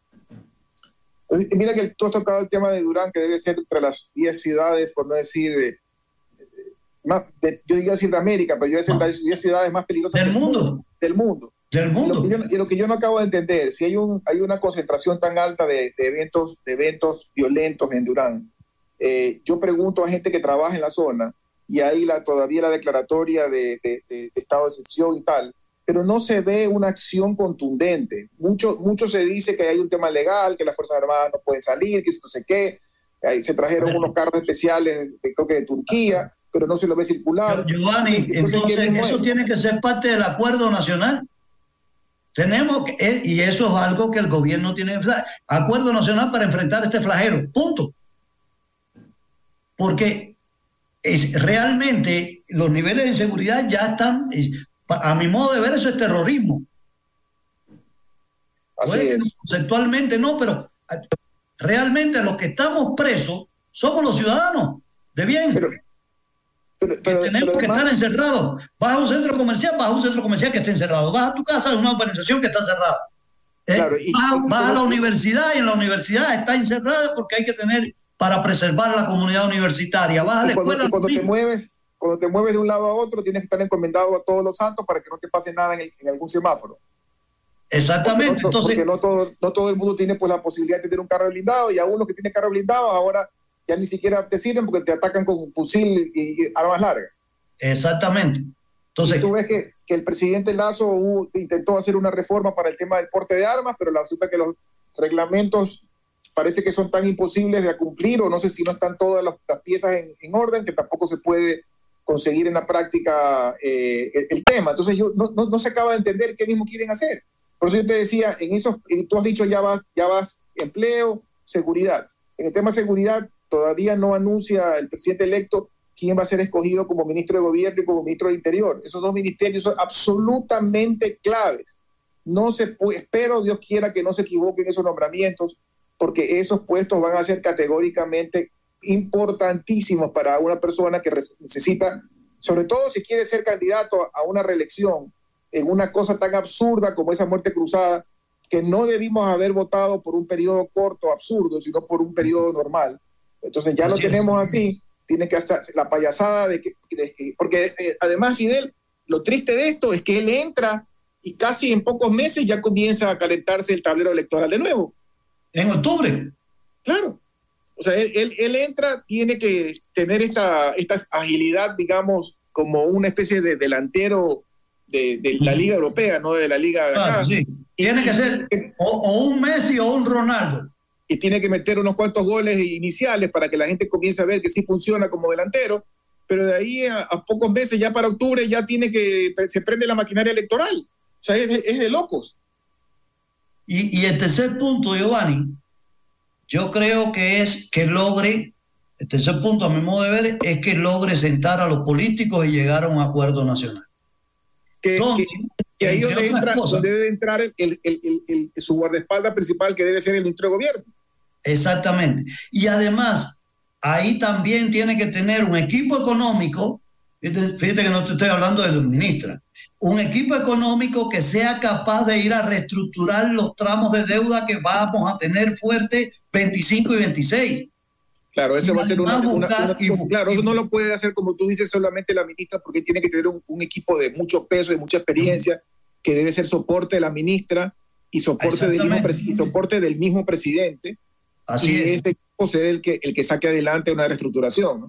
S1: Mira que tú has tocado el tema de Durán, que debe ser entre las diez ciudades, por no decir, eh, más de, yo diría decir de América, pero yo decir no. las diez ciudades más peligrosas
S3: del, del mundo. mundo.
S1: Del mundo.
S3: del mundo.
S1: Y lo, yo, y lo que yo no acabo de entender, si hay, un, hay una concentración tan alta de, de, eventos, de eventos violentos en Durán, eh, yo pregunto a gente que trabaja en la zona, y hay la, todavía la declaratoria de, de, de, de estado de excepción y tal, pero no se ve una acción contundente. Mucho, mucho se dice que hay un tema legal, que las Fuerzas Armadas no pueden salir, que no sé qué. Ahí se trajeron unos carros especiales, creo que de Turquía, pero no se lo ve circular.
S3: Pero, Giovanni, entonces, entonces eso es? tiene que ser parte del acuerdo nacional. Tenemos que, y eso es algo que el gobierno tiene, acuerdo nacional para enfrentar este flagelo, punto. Porque es, realmente los niveles de inseguridad ya están, a mi modo de ver, eso es terrorismo.
S1: Así
S3: Puede
S1: es.
S3: Conceptualmente no, pero realmente los que estamos presos somos los ciudadanos de bien.
S1: Pero, pero, pero,
S3: que tenemos
S1: pero
S3: que
S1: además,
S3: estar encerrados. Vas a un centro comercial, vas a un centro comercial que esté encerrado. Vas a tu casa, a una urbanización que está cerrada. ¿Eh?
S1: Claro, y,
S3: vas,
S1: y,
S3: vas
S1: y,
S3: a la
S1: y,
S3: universidad y en la universidad está encerrada porque hay que tener para preservar la comunidad universitaria. Vas a la
S1: y cuando,
S3: escuela.
S1: y cuando te mueves, cuando te mueves de un lado a otro, tienes que estar encomendado a todos los santos para que no te pase nada en, el, en algún semáforo.
S3: Exactamente.
S1: Porque no,
S3: Entonces,
S1: porque no todo, no todo el mundo tiene pues la posibilidad de tener un carro blindado, y aún los que tienen carro blindado ahora ya ni siquiera te sirven porque te atacan con un fusil y, y armas largas.
S3: Exactamente. Entonces,
S1: y tú ves que, que el presidente Lazo uh, intentó hacer una reforma para el tema del porte de armas, pero la resulta que los reglamentos parece que son tan imposibles de cumplir, o no sé si no están todas las, las piezas en, en orden, que tampoco se puede conseguir en la práctica eh, el, el tema. Entonces yo no, no, no se acaba de entender qué mismo quieren hacer. Por eso yo te decía, en esos, tú has dicho ya vas, ya vas empleo, seguridad. En el tema de seguridad todavía no anuncia el presidente electo quién va a ser escogido como ministro de gobierno y como ministro del interior. Esos dos ministerios son absolutamente claves. No se puede, espero Dios quiera que no se equivoquen esos nombramientos, porque esos puestos van a ser categóricamente importantísimos para una persona que necesita, sobre todo si quiere ser candidato a una reelección, en una cosa tan absurda como esa muerte cruzada, que no debimos haber votado por un periodo corto, absurdo, sino por un periodo normal. Entonces ya lo tenemos así, tiene que estar la payasada de que, de que porque eh, además, Fidel, lo triste de esto es que él entra y casi en pocos meses ya comienza a calentarse el tablero electoral de nuevo.
S3: En octubre.
S1: Claro. O sea, él, él, él entra, tiene que tener esta, esta agilidad, digamos, como una especie de delantero de, de la Liga Europea, no de la Liga de acá.
S3: Claro, sí. Tiene
S1: y,
S3: que ser o, o un Messi o un Ronaldo.
S1: Y tiene que meter unos cuantos goles iniciales para que la gente comience a ver que sí funciona como delantero, pero de ahí a, a pocos meses, ya para octubre, ya tiene que, se prende la maquinaria electoral. O sea, es, es de locos.
S3: Y, y el tercer punto, Giovanni, yo creo que es que logre, el tercer punto a mi modo de ver, es que logre sentar a los políticos y llegar a un acuerdo nacional.
S1: Que, donde, que, que ahí donde, entra, cosas, donde debe entrar el, el, el, el, el, su guardaespaldas principal, que debe ser el ministro de gobierno.
S3: Exactamente. Y además, ahí también tiene que tener un equipo económico, fíjate, fíjate que no te estoy hablando de la ministra, un equipo económico que sea capaz de ir a reestructurar los tramos de deuda que vamos a tener fuerte veinticinco y veintiséis.
S1: Claro, eso
S3: y
S1: va a ser una, una, una
S3: y,
S1: claro, eso no lo puede hacer, como tú dices, solamente la ministra, porque tiene que tener un, un equipo de mucho peso, de mucha experiencia, uh-huh. que debe ser soporte de la ministra y soporte, del mismo, y soporte del mismo presidente.
S3: Así
S1: y
S3: es.
S1: ese equipo ser el que, el que saque adelante una reestructuración, ¿no?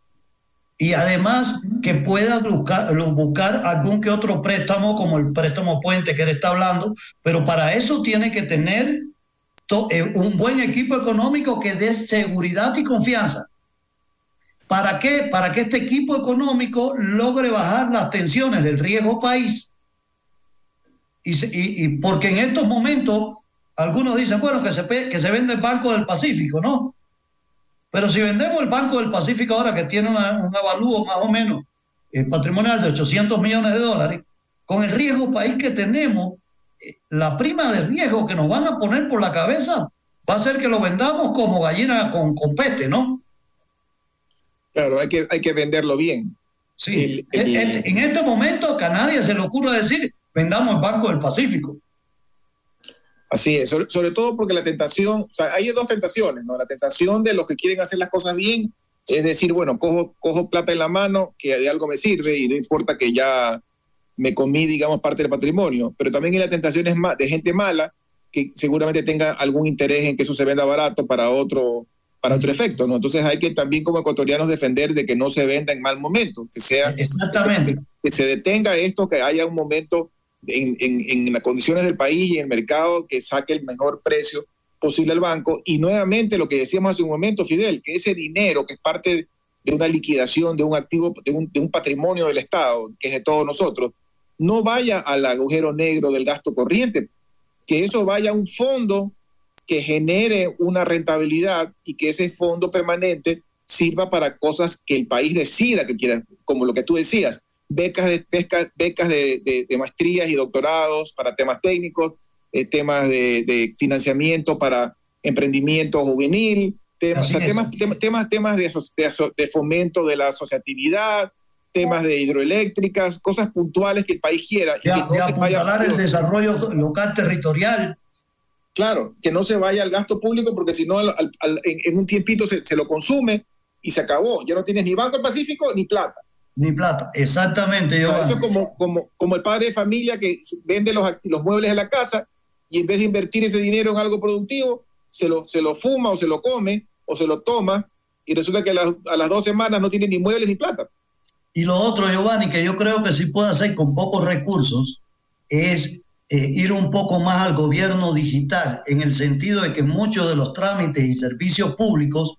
S3: Y además que pueda buscar, buscar algún que otro préstamo, como el préstamo puente que él está hablando, pero para eso tiene que tener to, eh, un buen equipo económico que dé seguridad y confianza. ¿Para qué? Para que este equipo económico logre bajar las tensiones del riesgo país. Y, y, y porque en estos momentos algunos dicen, bueno, que se, que se vende el Banco del Pacífico, ¿no? Pero si vendemos el Banco del Pacífico ahora, que tiene una, un avalúo más o menos eh, patrimonial de ochocientos millones de dólares, con el riesgo país que tenemos, eh, la prima de riesgo que nos van a poner por la cabeza va a ser que lo vendamos como gallina con, con peste, ¿no?
S1: Claro, hay que, hay que venderlo bien.
S3: Sí, el, el, el, en este momento que a nadie se le ocurra decir, vendamos el Banco del Pacífico.
S1: Así es, sobre, sobre todo porque la tentación, o sea, hay dos tentaciones, ¿no? La tentación de los que quieren hacer las cosas bien, es decir, bueno, cojo, cojo plata en la mano, que de algo me sirve y no importa que ya me comí, digamos, parte del patrimonio, pero también hay la tentación de gente mala que seguramente tenga algún interés en que eso se venda barato para otro, para otro efecto, ¿no? Entonces hay que también como ecuatorianos defender de que no se venda en mal momento, que sea...
S3: Exactamente.
S1: Que, que se detenga esto, que haya un momento en, en, en las condiciones del país y en el mercado que saque el mejor precio posible al banco. Y nuevamente lo que decíamos hace un momento, Fidel, que ese dinero que es parte de una liquidación, de un activo, de un, de un patrimonio del Estado, que es de todos nosotros, no vaya al agujero negro del gasto corriente, que eso vaya a un fondo que genere una rentabilidad y que ese fondo permanente sirva para cosas que el país decida que quiera, como lo que tú decías, becas de, becas, becas de, de, de maestrías y doctorados para temas técnicos, eh, temas de, de financiamiento para emprendimiento juvenil, temas, o sea, temas, temas, temas, temas de, de, de fomento de la asociatividad, temas de hidroeléctricas, cosas puntuales que el país quiera.
S3: Ya,
S1: y que no
S3: de
S1: se vaya
S3: apuntalar el desarrollo local territorial.
S1: Claro, que no se vaya al gasto público porque si no al, al, en, en un tiempito se, se lo consume y se acabó. Ya no tienes ni Banco del Pacífico ni plata.
S3: Ni plata, exactamente.
S1: O sea, eso es como, como, como el padre de familia que vende los, los muebles de la casa y en vez de invertir ese dinero en algo productivo, se lo, se lo fuma o se lo come o se lo toma y resulta que a las, a las dos semanas no tiene ni muebles ni plata.
S3: Y lo otro, Giovanni, que yo creo que sí puede hacer con pocos recursos, es eh, ir un poco más al gobierno digital, en el sentido de que muchos de los trámites y servicios públicos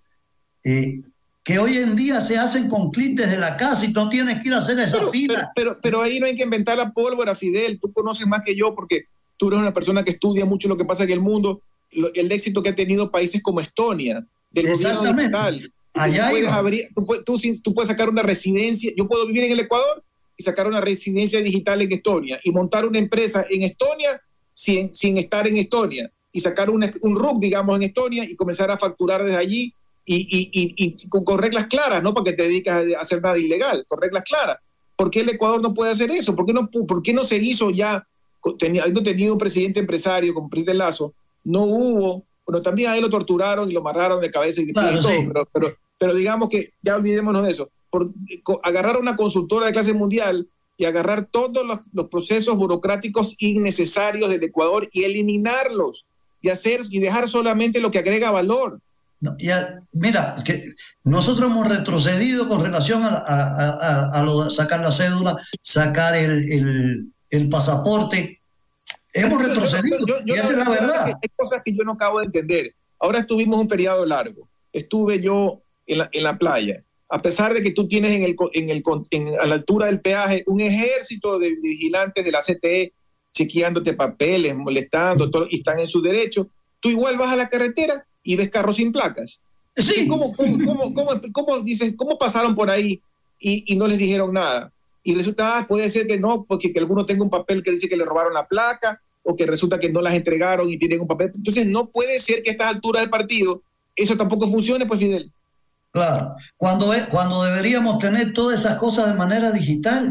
S3: eh, que hoy en día se hacen con clic desde la casa y no tienes que ir a hacer esa
S1: pero,
S3: fila.
S1: Pero, pero, pero ahí no hay que inventar la pólvora, Fidel. Tú conoces más que yo porque tú eres una persona que estudia mucho lo que pasa en el mundo, lo, el éxito que ha tenido países como Estonia, del gobierno digital.
S3: Allá
S1: tú, puedes abrir, tú, tú, tú puedes sacar una residencia, yo puedo vivir en el Ecuador y sacar una residencia digital en Estonia y montar una empresa en Estonia sin, sin estar en Estonia y sacar un, un R U C, digamos, en Estonia y comenzar a facturar desde allí y, y, y, y con, con reglas claras, no porque te dedicas a hacer nada ilegal, con reglas claras. ¿Por qué el Ecuador no puede hacer eso? ¿Por qué no, por qué no se hizo ya, habiendo tenido un presidente empresario como el presidente Lasso, no hubo, bueno, también a él lo torturaron y lo amarraron de cabeza y de
S3: claro,
S1: pie y todo,
S3: sí.
S1: pero, pero, pero digamos que ya olvidémonos de eso. Por agarrar a una consultora de clase mundial y agarrar todos los, los procesos burocráticos innecesarios del Ecuador y eliminarlos y hacer y dejar solamente lo que agrega valor.
S3: No, ya, mira, que nosotros hemos retrocedido con relación a, a, a, a lo de sacar la cédula, sacar el, el, el pasaporte. Hemos retrocedido,
S1: yo, yo, yo,
S3: y esa
S1: yo,
S3: es la verdad.
S1: Hay cosas que yo no acabo de entender. Ahora estuvimos un feriado largo. Estuve yo en la, en la playa. A pesar de que tú tienes en el, en el, en, a la altura del peaje un ejército de vigilantes de la C T E chequeándote papeles, molestando, todo, y están en su derecho, tú igual vas a la carretera y ves carros sin placas.
S3: Sí.
S1: ¿Cómo, cómo, cómo, cómo, cómo, dices, ¿cómo pasaron por ahí y, y no les dijeron nada? Y resulta, ah, puede ser que no, porque que alguno tenga un papel que dice que le robaron la placa, o que resulta que no las entregaron y tienen un papel. Entonces no puede ser que a estas alturas del partido eso tampoco funcione, pues, Fidel.
S3: Claro, cuando, cuando deberíamos tener todas esas cosas de manera digital.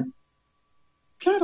S1: Claro.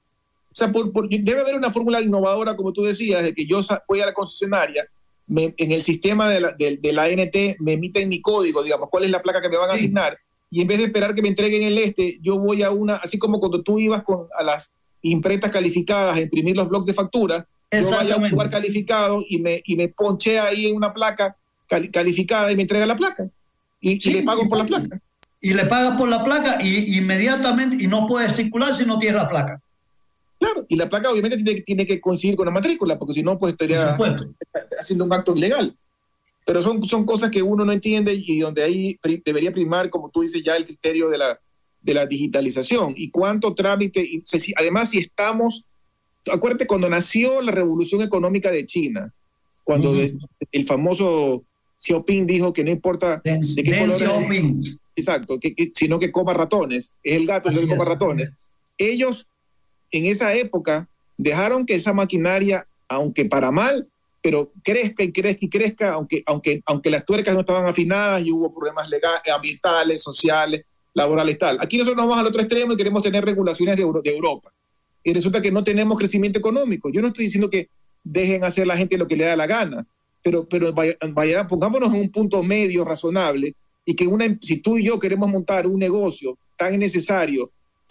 S1: O sea, por, por, debe haber una fórmula innovadora, como tú decías, de que yo voy a la concesionaria, me, en el sistema de la, de, de la A N T me emiten mi código, digamos, cuál es la placa que me van a asignar, sí. Y en vez de esperar que me entreguen el este, yo voy a una, así como cuando tú ibas con, a las imprentas calificadas a imprimir los blocs de factura, yo vaya a un lugar calificado y me, y me ponché ahí en una placa cali, calificada y me entrega la placa. Y, sí, y le pago por la placa.
S3: Y le pagas por la placa y inmediatamente, y no puedes circular si no tienes la placa.
S1: Claro, y la placa obviamente tiene, tiene que coincidir con la matrícula, porque si no, pues estaría haciendo un acto ilegal. Pero son, son cosas que uno no entiende y donde ahí pri, debería primar, como tú dices, ya el criterio de la, de la digitalización. Y cuánto trámite, y, si, además si estamos, acuérdate cuando nació la revolución económica de China, cuando uh-huh. el famoso Xiaoping dijo que no importa de, de qué color es, exacto, que, que, sino que coma ratones, es el gato que coma ratones. Ellos en esa época dejaron que esa maquinaria, aunque para mal, pero crezca y crezca y crezca, aunque, aunque, aunque las tuercas no estaban afinadas y hubo problemas legales, ambientales, sociales, laborales, tal. Aquí nosotros nos vamos al otro extremo y queremos tener regulaciones de, Euro, de Europa. Y resulta que no tenemos crecimiento económico. Yo no estoy diciendo que dejen hacer a la gente lo que le da la gana, pero, pero vaya, vaya, pongámonos en un punto medio razonable y que una, si tú y yo queremos montar un negocio tan necesario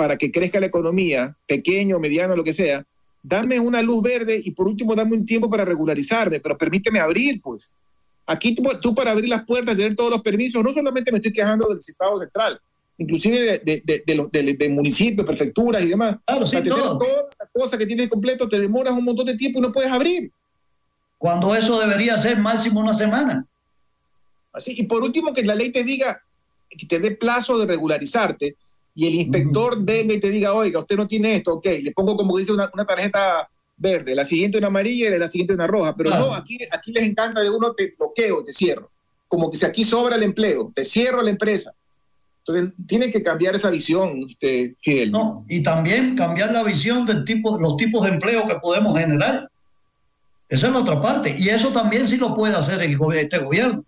S1: para que crezca la economía, pequeño, mediano, lo que sea, dame una luz verde y por último dame un tiempo para regularizarme, pero permíteme abrir, pues. Aquí tú, tú para abrir las puertas, tener todos los permisos, no solamente me estoy quejando del Estado central, inclusive de, de, de, de, de, de, de municipios, prefecturas y demás.
S3: Claro, sí,
S1: para tener
S3: todo.
S1: todas las cosas que tienes completo, te demoras un montón de tiempo y no puedes abrir.
S3: Cuando eso debería ser máximo una semana.
S1: Así, y por último, que la ley te diga, que te dé plazo de regularizarte, y el inspector uh-huh. venga y te diga, oiga, usted no tiene esto, ok, le pongo como dice una, una tarjeta verde, la siguiente una amarilla y la siguiente una roja, pero claro. no, aquí, aquí les encanta de uno, te bloqueo, te cierro, como que si aquí sobra el empleo, te cierro la empresa. Entonces, tienen que cambiar esa visión, este, Fidel.
S3: No, y también cambiar la visión del tipo, los tipos de empleo que podemos generar. Esa es la otra parte, y eso también sí lo puede hacer el, este gobierno.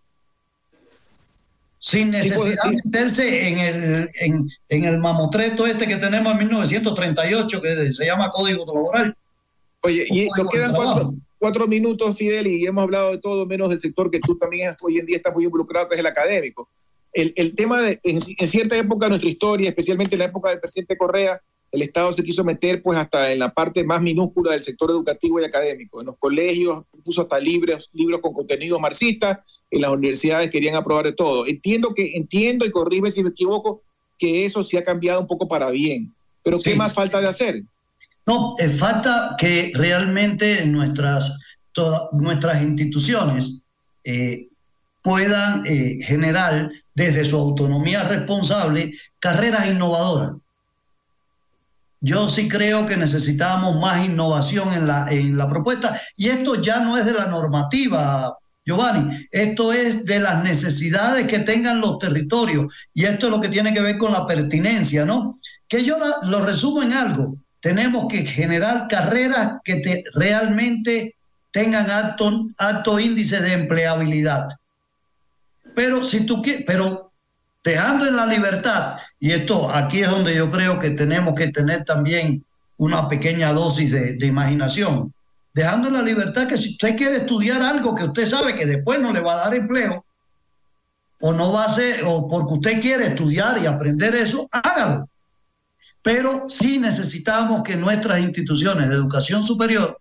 S3: Sin necesidad de meterse en el, en, en el mamotreto este que tenemos en mil novecientos treinta y ocho, que se llama Código Laboral.
S1: Oye, y nos quedan cuatro, cuatro minutos, Fidel, y hemos hablado de todo menos del sector que tú también hoy en día estás muy involucrado, que es el académico. El, el tema de, en, en cierta época de nuestra historia, especialmente en la época del presidente Correa, el Estado se quiso meter pues hasta en la parte más minúscula del sector educativo y académico. En los colegios puso hasta libros, libros con contenido marxista, en las universidades querían aprobar de todo. Entiendo, que, entiendo y corrígeme si me equivoco, que eso sí ha cambiado un poco para bien. Pero ¿qué sí. más falta de hacer?
S3: No, eh, falta que realmente nuestras, todas, nuestras instituciones eh, puedan eh, generar desde su autonomía responsable carreras innovadoras. Yo sí creo que necesitamos más innovación en la, en la propuesta, y esto ya no es de la normativa, Giovanni, esto es de las necesidades que tengan los territorios, y esto es lo que tiene que ver con la pertinencia, ¿no? Que yo la, lo resumo en algo: tenemos que generar carreras que te, realmente tengan alto, alto índice de empleabilidad. Pero si tú quieres, pero dejando en la libertad, y esto aquí es donde yo creo que tenemos que tener también una pequeña dosis de, de imaginación, dejando en la libertad que si usted quiere estudiar algo que usted sabe que después no le va a dar empleo, o no va a ser, o porque usted quiere estudiar y aprender eso, hágalo. Pero sí necesitamos que nuestras instituciones de educación superior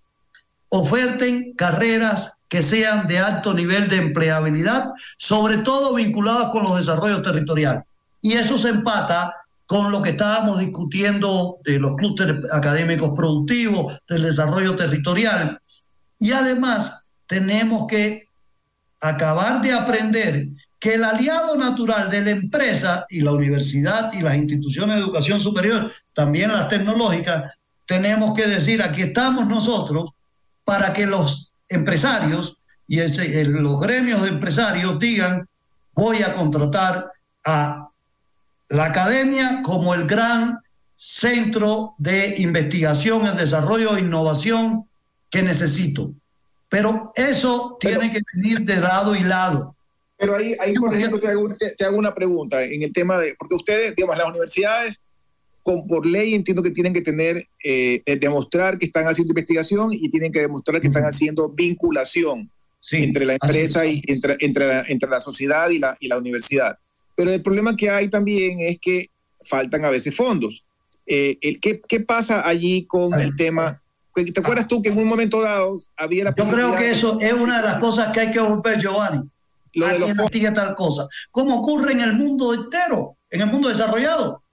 S3: oferten carreras que sean de alto nivel de empleabilidad, sobre todo vinculadas con los desarrollos territoriales. Y eso se empata con lo que estábamos discutiendo de los clústeres académicos productivos, del desarrollo territorial. Y además tenemos que acabar de aprender que el aliado natural de la empresa y la universidad y las instituciones de educación superior, también las tecnológicas, tenemos que decir, aquí estamos nosotros para que los empresarios y el, el, los gremios de empresarios digan, voy a contratar a la academia como el gran centro de investigación, el desarrollo e innovación que necesito. Pero eso pero, tiene que venir de lado y lado.
S1: Pero ahí, ahí por ejemplo, te hago, te, te hago una pregunta en el tema de, porque ustedes, digamos, las universidades, con, por ley entiendo que tienen que tener, eh, demostrar que están haciendo investigación y tienen que demostrar que uh-huh. están haciendo vinculación sí, entre la empresa y entre, entre, la, entre la sociedad y la, y la universidad. Pero el problema que hay también es que faltan a veces fondos. Eh, el, ¿qué, ¿Qué pasa allí con Ay, el tema? ¿Te acuerdas tú que en un momento dado había la
S3: Yo creo que eso es una de las cosas que hay que romper, Giovanni.
S1: Lo de los fondos.
S3: Tal cosa. ¿Cómo ocurre en el mundo entero, en el mundo desarrollado?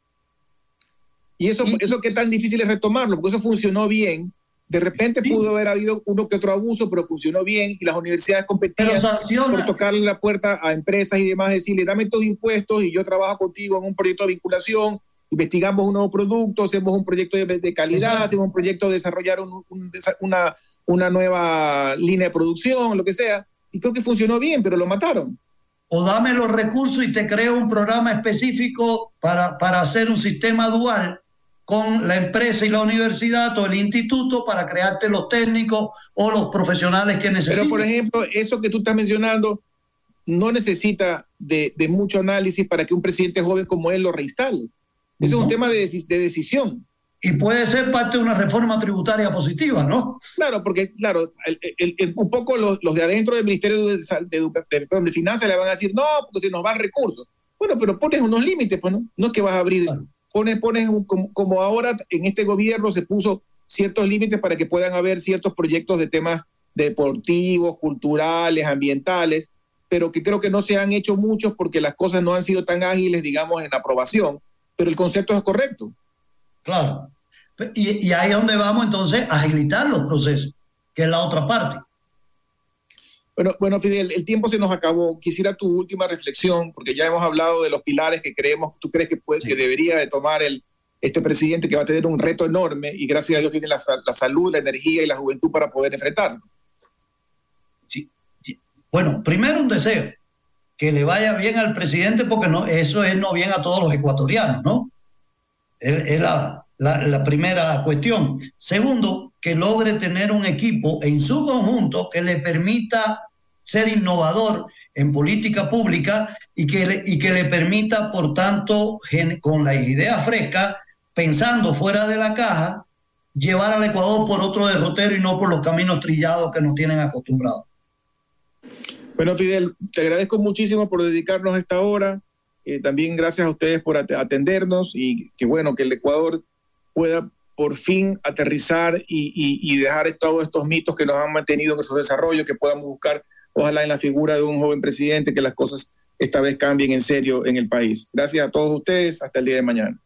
S1: Y eso, y, eso qué tan difícil es retomarlo, porque eso funcionó bien. De repente sí. pudo haber habido uno que otro abuso, pero funcionó bien y las universidades competían por tocarle la puerta a empresas y demás, decirle, dame tus impuestos y yo trabajo contigo en un proyecto de vinculación, investigamos un nuevo producto, hacemos un proyecto de, de calidad, Exacto. hacemos un proyecto de desarrollar un, un, una, una nueva línea de producción, lo que sea. Y creo que funcionó bien, pero lo mataron.
S3: O dame los recursos y te creo un programa específico para, para hacer un sistema dual con la empresa y la universidad o el instituto para crearte los técnicos o los profesionales que necesitan.
S1: Pero, por ejemplo, eso que tú estás mencionando no necesita de, de mucho análisis para que un presidente joven como él lo reinstale. Eso no. es un tema de, de decisión.
S3: Y puede ser parte de una reforma tributaria positiva, ¿no?
S1: Claro, porque, claro, el, el, el, un poco los, los de adentro del Ministerio de, de, de, de, de Finanzas le van a decir, no, porque se nos van recursos. Bueno, pero pones unos límites, pues, ¿no? No es que vas a abrir...
S3: Claro.
S1: pones, pones un, como, como ahora en este gobierno se puso ciertos límites para que puedan haber ciertos proyectos de temas deportivos, culturales, ambientales, pero que creo que no se han hecho muchos porque las cosas no han sido tan ágiles, digamos, en la aprobación, pero el concepto es correcto.
S3: Claro. Y, y ahí es donde vamos entonces a agilitar los procesos, que es la otra parte.
S1: Bueno, bueno, Fidel, el tiempo se nos acabó. Quisiera tu última reflexión, porque ya hemos hablado de los pilares que creemos, tú crees que, puede, sí. que debería de tomar el, este presidente, que va a tener un reto enorme y gracias a Dios tiene la, la salud, la energía y la juventud para poder enfrentarlo.
S3: Sí. Bueno, primero un deseo, que le vaya bien al presidente, porque no, eso es no bien a todos los ecuatorianos, ¿no? Es, es la, la, la primera cuestión. Segundo, que logre tener un equipo en su conjunto que le permita ser innovador en política pública y que le, y que le permita, por tanto, gen, con la idea fresca, pensando fuera de la caja, llevar al Ecuador por otro derrotero y no por los caminos trillados que nos tienen acostumbrados.
S1: Bueno, Fidel, te agradezco muchísimo por dedicarnos a esta hora. Eh, también gracias a ustedes por atendernos y que bueno, que el Ecuador pueda por fin aterrizar y, y, y dejar todos estos mitos que nos han mantenido en su desarrollo, que podamos buscar, ojalá en la figura de un joven presidente, que las cosas esta vez cambien en serio en el país. Gracias a todos ustedes, hasta el día de mañana.